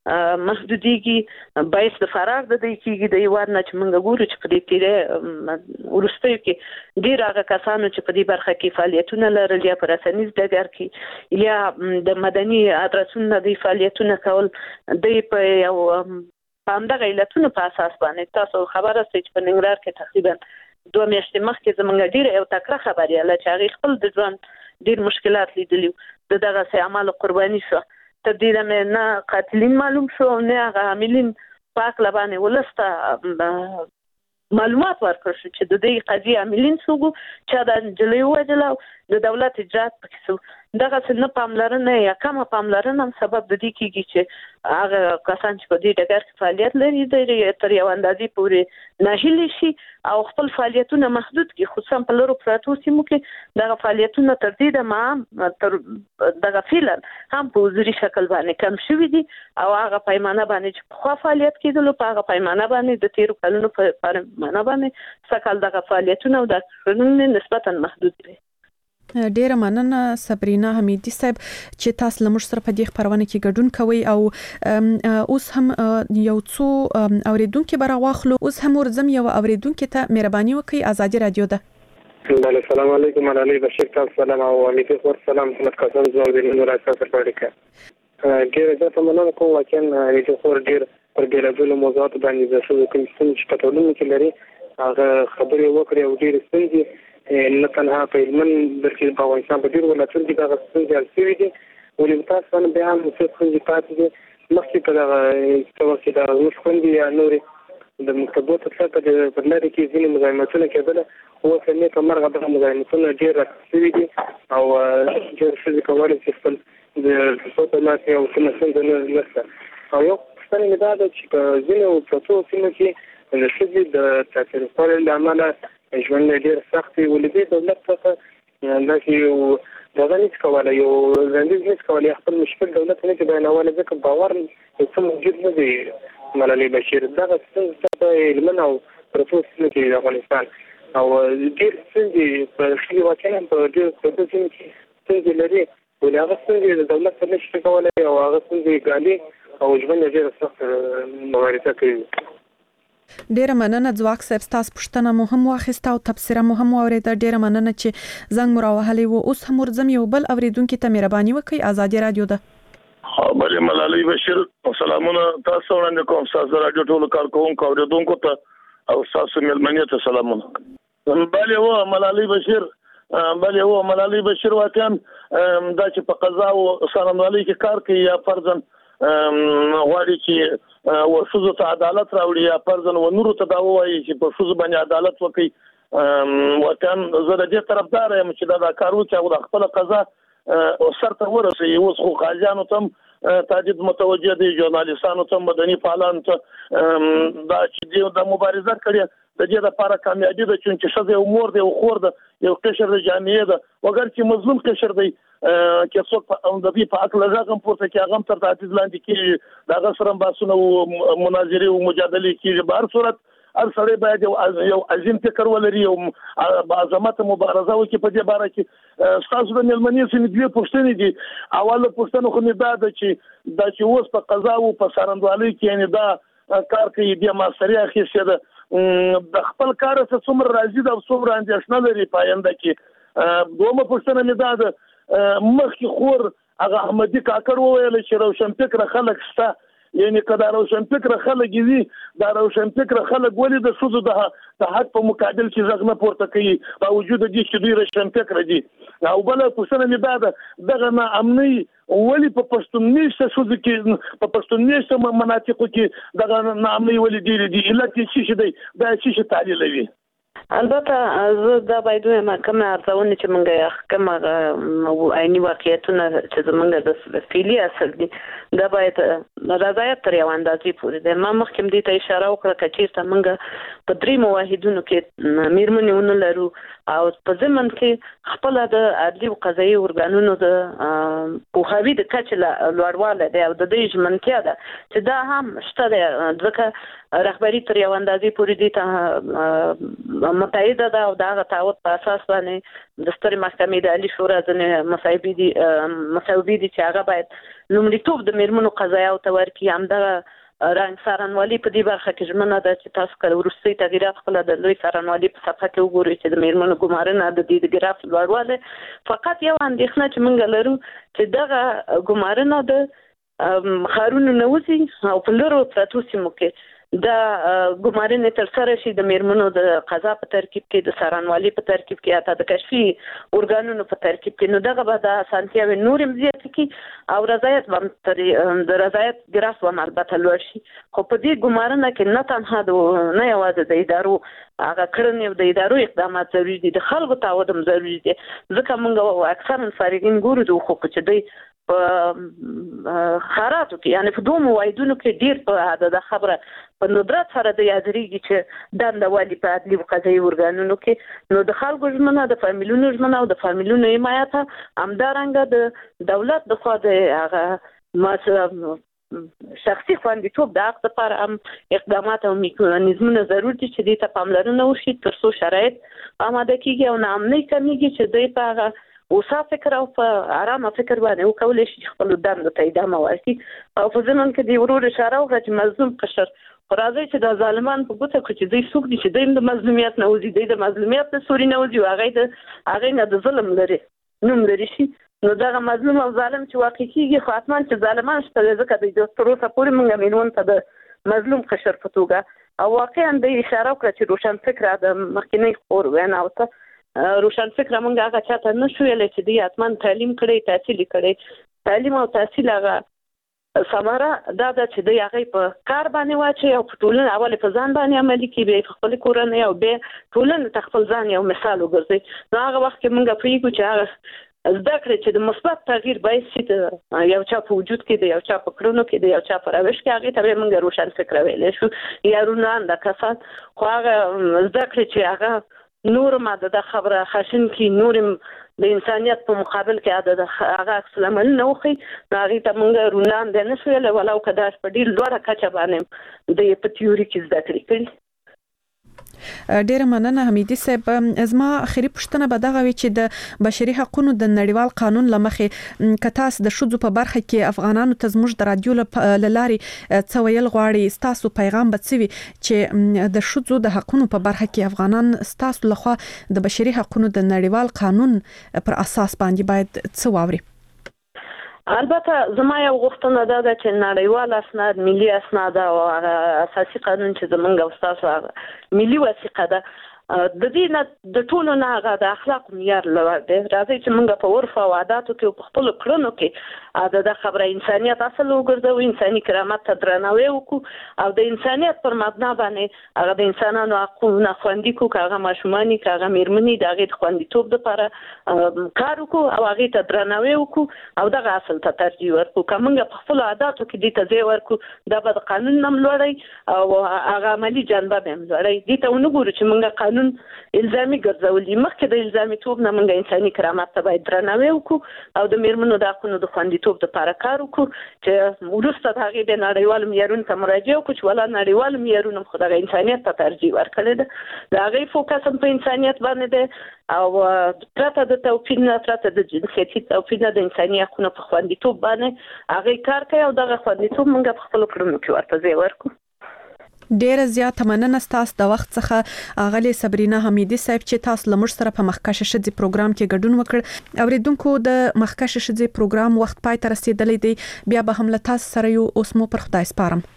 محدودیږي، باعث د فرار د دې کېږي د یوار نه چې موږ ګورو چې په دې تیره ورستیو کې ډیر هغه کسانو چې په دې برخه کې فعالیتونه لرل یا په رسنیز ډګر کې یا د مدني ادرسونو د فعالیتونو کول د په یو همدغه علتونو په اساس باندې تاسو خبره ستئ چې په ننګرهار کې تقریبا 2 میاشتې مخکې زمونږ ډیر یو تکړه خبرياله چې هغه خپل د ژوند ډیر مشکلات لیدلي دغه سه اعمال قرباني شو، تر دې نه قاتلین معلوم شو نه هغه عاملین پاک لبانه ولسته معلومات ورکړ شو چې د دې قضیه عاملین څوک چې د جلوی وجلو د دولت اجرات پکې دغه څه پاملرنه یا کومه پاملرنه سبب د دې کېږي چې هغه کسان چې په دې ډګر کې فعالیت لري د تر یو اندازې پورې ناهیلي شي او خپل فعالیتونه محدود کړي، خصوصا په لورو پراتو سیمو کې دغه فعالیتونه تر دې د تر دغه فعلا هم په وزري شکل باندې کم شوي دي او هغه پیمانه باندې چې خو فعالیت کېدلو په هغه پیمانه باندې د تیرو کلونو په پیمانه باندې سکل دغه فعالیتونه او د قانون نسبتا محدود دي. ډیره مننه صبرینا حمیدي صاحب چې تاسو لمر سره په دې خبرونه کې ګډون کوي او اوس هم یو څو اوریدونکو براواخلو. اوس هم ورزم یو اوریدونکو ته مهرباني وکړئ. ازادي رادیو ده. السلام علیکم علي بشیر تاسو سلام او امیدي خور سلام محمد قاسم زو د نور اساس پړکه ډیره زه مننه کوم چې امیدي خور ډیر پر ګرځولو موضوعات باندې د څه کوم څه په ټولنه کې لري هغه خبرې وکړي او ډیر ستونزې نه تنها په علمن بلکې په افغانستان په ډیرو ولایتونو کې دا ستونزې حل شوې دي ولې تاسو باندې بیان څه ستونزې پاتې دي مخکې په دغه څه کې دا اوس خوندي یا نورې د مکتبو ته څخه د لري کې ځینې مزاحمتونه کېدل او څنګه په مرغه د مزاحمتونو ډیر شوي دي او ډیر څه کولای شي خپل د صوت ماتي او څه نه نشته او یو څنګه دا چې په ځینو پروتو سیمو کې د شذې د تاثیر کولو لامل ژوند ډیر سخت ولې د دولت څخه دا چې دا نه کولای یو زندګي نه کولای خپل مشکل دولت نه کې بیانول ځکه باور هیڅ موجود نه دی. ملالي بشیر دا څنګه په علم او پروفیسور کې د افغانستان او ډیر څنګه په خپل واقعا په ډیر پروفیسور کې څنګه لري ولې هغه څنګه د دولت څخه نشي کولای او هغه څنګه ګالي او ژوند ډیر سخت مبارزه کوي. ډیره مننه ځواک صاحب، تاسو پوښتنه مو هم واخیسته او تبصره مو هم واوریده. ډیره مننه چې زنګ مو راوهلی و. اوس هم ورځم یو بل اوریدونکو ته مهرباني وکړئ. آزادي رادیو ده. بله ملالۍ بشیر، سلامونه تاسو وړاندې کوم. تاسو رادیو ټولو کارکونکو اوریدونکو ته او تاسو ملمنې ته سلامونه. بله و ملالۍ بشیر، بله و ملالۍ بشیر واقعا دا چې په قضا او څارنوالۍ کې کار کوي یا فرضاً غواړي چې ورشوزو ته عدالت راوړي یا فرضاً ونورو ته دا وایي چې په شوزو باندې عدالت وکړي. واقعا زه د دې طرفدار یم چې دا کار وکړي او د خپل قضا سرته ورسوي. اوس خو قاضیانو ته تاجد متوجه دي، ژورنالیستانو ته، مدني فعالانو ته دا چې د مبارزه کړي د دې لپاره کامیابی ده چې ښځه یو مور دی او خور ده، یو قشر د جامعې ده، وګر چې مظلوم قشر دی کې څوک د دې په حق لږه پورته کې هغه تر تعدیل لاندې کېږي، دا غسرم باسونه او مناظره او مجادله کېږي. په هر صورت هر سړی باید یو عظیم فکر ولري او بعظمت مبارزه وکړي. په دې باره کې تاسو د ملمنې سمې دوه پوښتنې دي. اوله پوښتنه خو نه ده چې اوس په قضا او په څارنوالۍ کې یعنی دا کار کوي بیا ماستري اخیستې ده، د خپل کار څخه څومره راضي ده او څومره اندېښنه لري په آینده کې. دومره پوښتنه مې ده مخکې خور هغه احمدي کاکړ وویل چې روشن فکر خلک شته، یعنی که دا روشن فکر خلک وي، دا روشن فکر خلک ولې د ښځو د حق په مقابل کې غږ نه پورته کوي با وجود دې چې دوی روشن فکر دي. او بله پوښتنه مې ده دغه ناامنۍ ولې په پښتون میشته ښځو کې، په پښتون میشته مناطقو کې دغه ناامنۍ ولې ډېرې دي؟ علت یې څه شی دی؟ دا څه شی تعلیلوي؟ البته زه دا باید وایم کومه ارزونه چې موږ کومه عیني واقعیتونه چې زموږ د فعلي اصل دي دا باید رضایت تر یو اندازې پورې دی. ما مخکې دې ته اشاره وکړه که چېرته موږ په 3 واحدونو کې میرمنې ونه لرو او په ضمن کې خپل د عدلي او قضایي ارګانونو د پوهاوي د کچې لوړوالی دی او د دې ژمنتیا ده چې دا هم شته دی، ځکه رهبري تر یو اندازې پورې دې ته متعهده ده او د هغه تعهد په اساس باندې د سترې محکمې د عالي شورا ځینې مصوبې دي چې هغه باید لومړیتوب د میرمنو قضایاو ته ورکړي. همدغه رنګ څارنوالي په دې برخه کې ژمنه ده چې تاسو کله وروستي تغیرات خپله د لوی څارنوالي په صفحه کې وګورئ چې د میرمنو ګمارنه د دې د ګراف لوړوالی. فقط یو اندېښنه چې موږ لرو چې دغه ګمارنه د ښارونو نه وځي او په لرو پرتو سیمو کې دا ګمارنې ترسره شي د میرمنو د قضا په ترکیب کې، د څارنوالۍ په ترکیب کې، حتی د کشفي ارګانونو په ترکیب کې. نو دغه به د اسانتیاوې نورې زیاتې کړي او رضایت به د رضایت ګراف به البته لوړ شي. خو په دې ګمارنه کې نه تنها نه یوازې د ادارو هغه کړنې او د ادارو اقدامات ضروري دي، د خلکو تعهد هم ضروري دی. ځکه موږ اکثرا فارغین ګورو د حقوقو چې دوی په خاراتو کې یعنی په 2 واحدونو کې ډیر په عدد خبره په ندرت سره د یادريږي چې دنده والی په عدلي او قضایي ارګانونو کې. نو د خلکو ژمنه، د فامیلونو ژمنه او د فامیلونو حمایت همدارنګه د دولت د خوا د هغه شخصي خوندیتوب د حق لپاره هم اقدامات او میکانیزمونه ضروري دي چې دې ته پاملرنه وشي تر څو شرایط آماده کیږي او ناامنۍ کمیږي چې دوی په هغه اوسا فکر او په آرامه فکر باندې وکولای شي خپل دندو ته ادامه ورکړي. او په ضمن کې د ورور اشاره وکړه چې مظلوم قشر راځي چې د ظالمان په ګوته کې چې دوی څوک دي چې دوی د مظلومیت نه وځي، دوی د مظلومیت نه سوري نه وځي او هغه نه د ظلم لري نوم لري شي. نو دغه مظلوم او ظالم چې واقع کیږي خو حتمان چې ظالمان شته، ځکه د تر اوسه پورې موږ میلون ته د مظلوم قشر په توګه او واقعا د اشاره وکړه چې روشن فکر د مخکینی خور وینا او ته روشن فکر موږ هغه چاته نشو ویلی چې دوی حتما تعلیم کړی، تحصیل کړی. تعلیم او تحصیل هغه ثمره دا ده چې دوی هغې په کار باندې واچوي او په ټولنه اول په ځان باندې عملي کړي، بیا په خپلې کورنۍ او بیا ټولنې ته خپل ځان یو مثال وګرځوي. نو هغه وخت کې موږ پوهېږو چې هغه زده کړې چې د مثبت تغییر باعث شي د یو چا په وجود کې، د یو چا په کړنو کې، د یو چا په روش کې، هغې ته بیا موږ روشن فکره ویلی شو یا رونانده کسان. خو هغه زده کړې چې هغه نورم د خبره خشن کی نورم د انسانیت په مقابل کې هغه عکس العمل نه وخی، هغه ته موږ رونان د نه شویل ولو کدا په ډیر لوړه کچه باندې د په تیوري کې زده کړې کړي. ډیره مننه حمیدي صاحب. زما اخري پوښتنه به دغه وي چې د بشري حقوقو د نړیوال قانون لمخې کتاس د شذو په برخه کې افغانانو ته زموږ د رادیو لاري څه ویل غواړي، تاسو پیغام به څه وي چې د شذو د حقوقو په برخه کې افغانان تاسو لخوا د بشري حقوقو د نړیوال قانون پر اساس باندې باید څه واوري؟ البته زما یو غوښتنه ده چې نړیوال اسناد، ملي اسناد او اساسي قانون چې زمونږ او تاسو ملي وثیقه ده د دې نه د ټولو نه هغه د اخلاق معیار لوړ دی. راځي چې موږ په عرف او عاداتو کې په خپل کړنو کې د خبره انسانيت اصل وګرځو، انساني کرامت ته درناوی وکړو او د انسانيت پر مبنا باندې هغه د انسانانو حقوقونه خوندي کړو، هغه ماشومانی، هغه میرمنې د هغه خوندیتوب لپاره کار وکړو او هغه ته درناوی وکړو او دغه اصل ته ترجیح ورکړو. که موږ په خپل عاداتو کې دې ته ځای ورکړو دا به د قانون نم لوړی او هغه عملی جنبه به هم لوړی. دې ته ونګورو چې موږ قانون الزامي ګرځولې، مخکې د الزامي توب نه موږ انساني کرامت ته باید درناوی وکړو او د میرمنو د حقوقو د خوندیتوب لپاره کار وکړو چې وروسته د هغې د نړیوالو معیارونو ته مراجعه وکړو چې ولا نړیوالو معیارونو خو دغه انسانیت ته ترجیح ورکړې ده، د هغې فوکس هم په انسانیت باندې دی او پرته د توپیر نه، پرته د جنسیتي توپیر نه د انساني حقوقو په خوندیتوب باندې هغې کار کوي او دغه خوندیتوب موږ په خپلو کړنو کې ورته ځای ورکړو. ډیره زیاته مننه ستاسو د وخت څخه اغلی صبرینا حمیدي صاحب چې تاسو لمر سره په مخکشه شدي پروګرام کې ګډون وکړ. اوریدونکو د مخکشه شدي پروګرام وخت پای ته رسیدلی دی، بیا به هم له تاسو سره یو اوس مو پر خدای سپارم.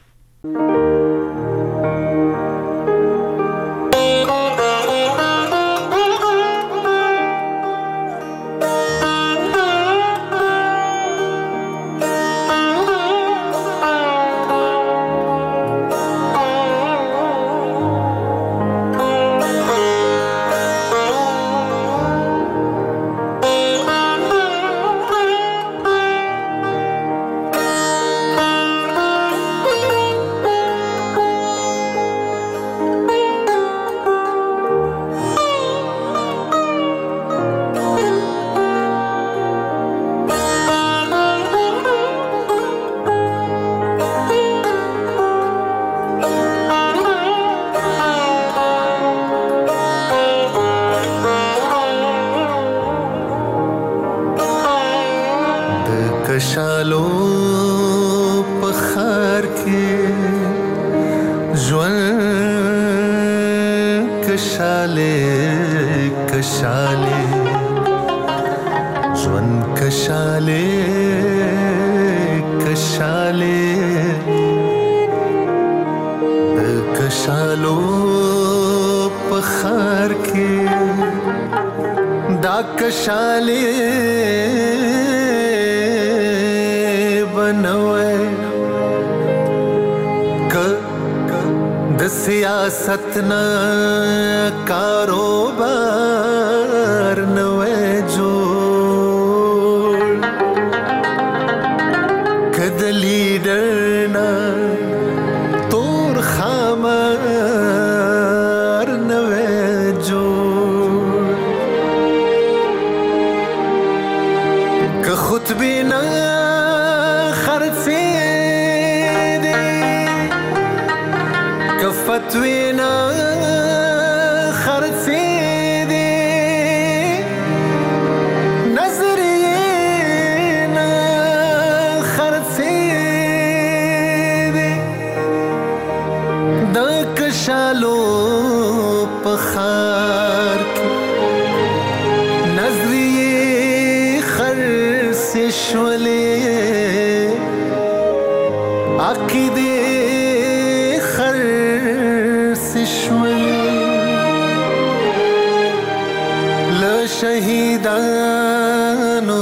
کشالو پخار کې ژوند کشاله کشاله ژوند کشاله کشاله د کشالو پخار کې دا کشاله سیاست نا کاروبار نوے جوڑ کد لیڈر نا تور خامار نوے جوڑ کہ خود بھی نا خرچے فتوینا خرچے دے نظرینا خرچے دے دا کشالو پخار کی نظریے خرچے شولے عقیدے شهیدانو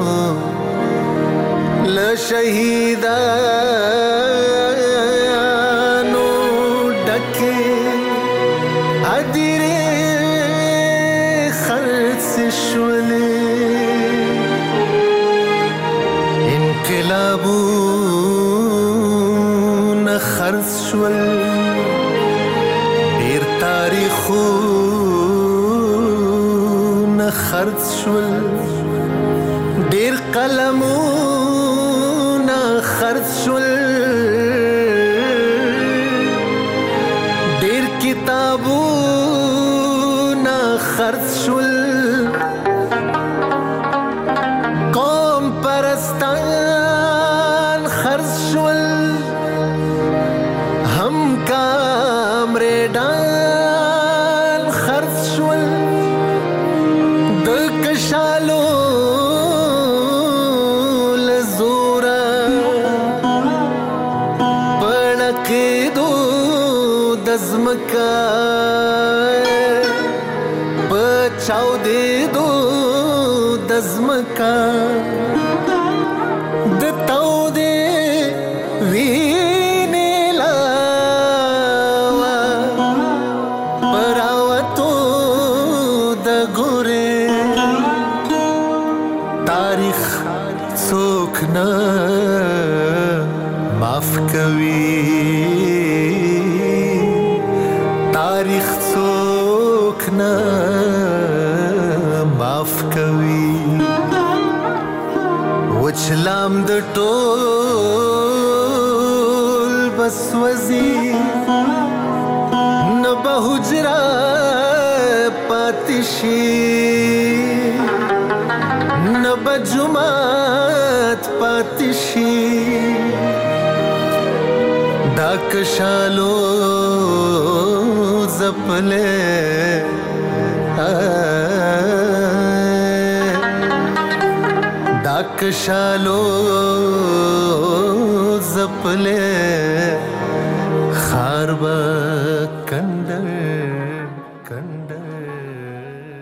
لشهیدانو ډکه ادیره خرڅ شولې انقلابونه خرڅ شول ډیر تاریخو خرڅ شول ډیر قلمونه خرڅ شول ډیر کتابونه خرڅ شول قوم پرستان خرڅ شول هم کامریډان خرڅ شول د کشالو لزورا پړکېدو د ځمکه چاودېدو د ځمکه د تودې وینې لاوه په راوتو د ګورې تاریخ څوک نه معاف کوي تاریخ څوک نه معاف کوي وچلام د ټول بسوځي نه به حجره پاتې شي نه به جومات پاتې شي دا کشالو زپلې دا کشالو زپلې خار به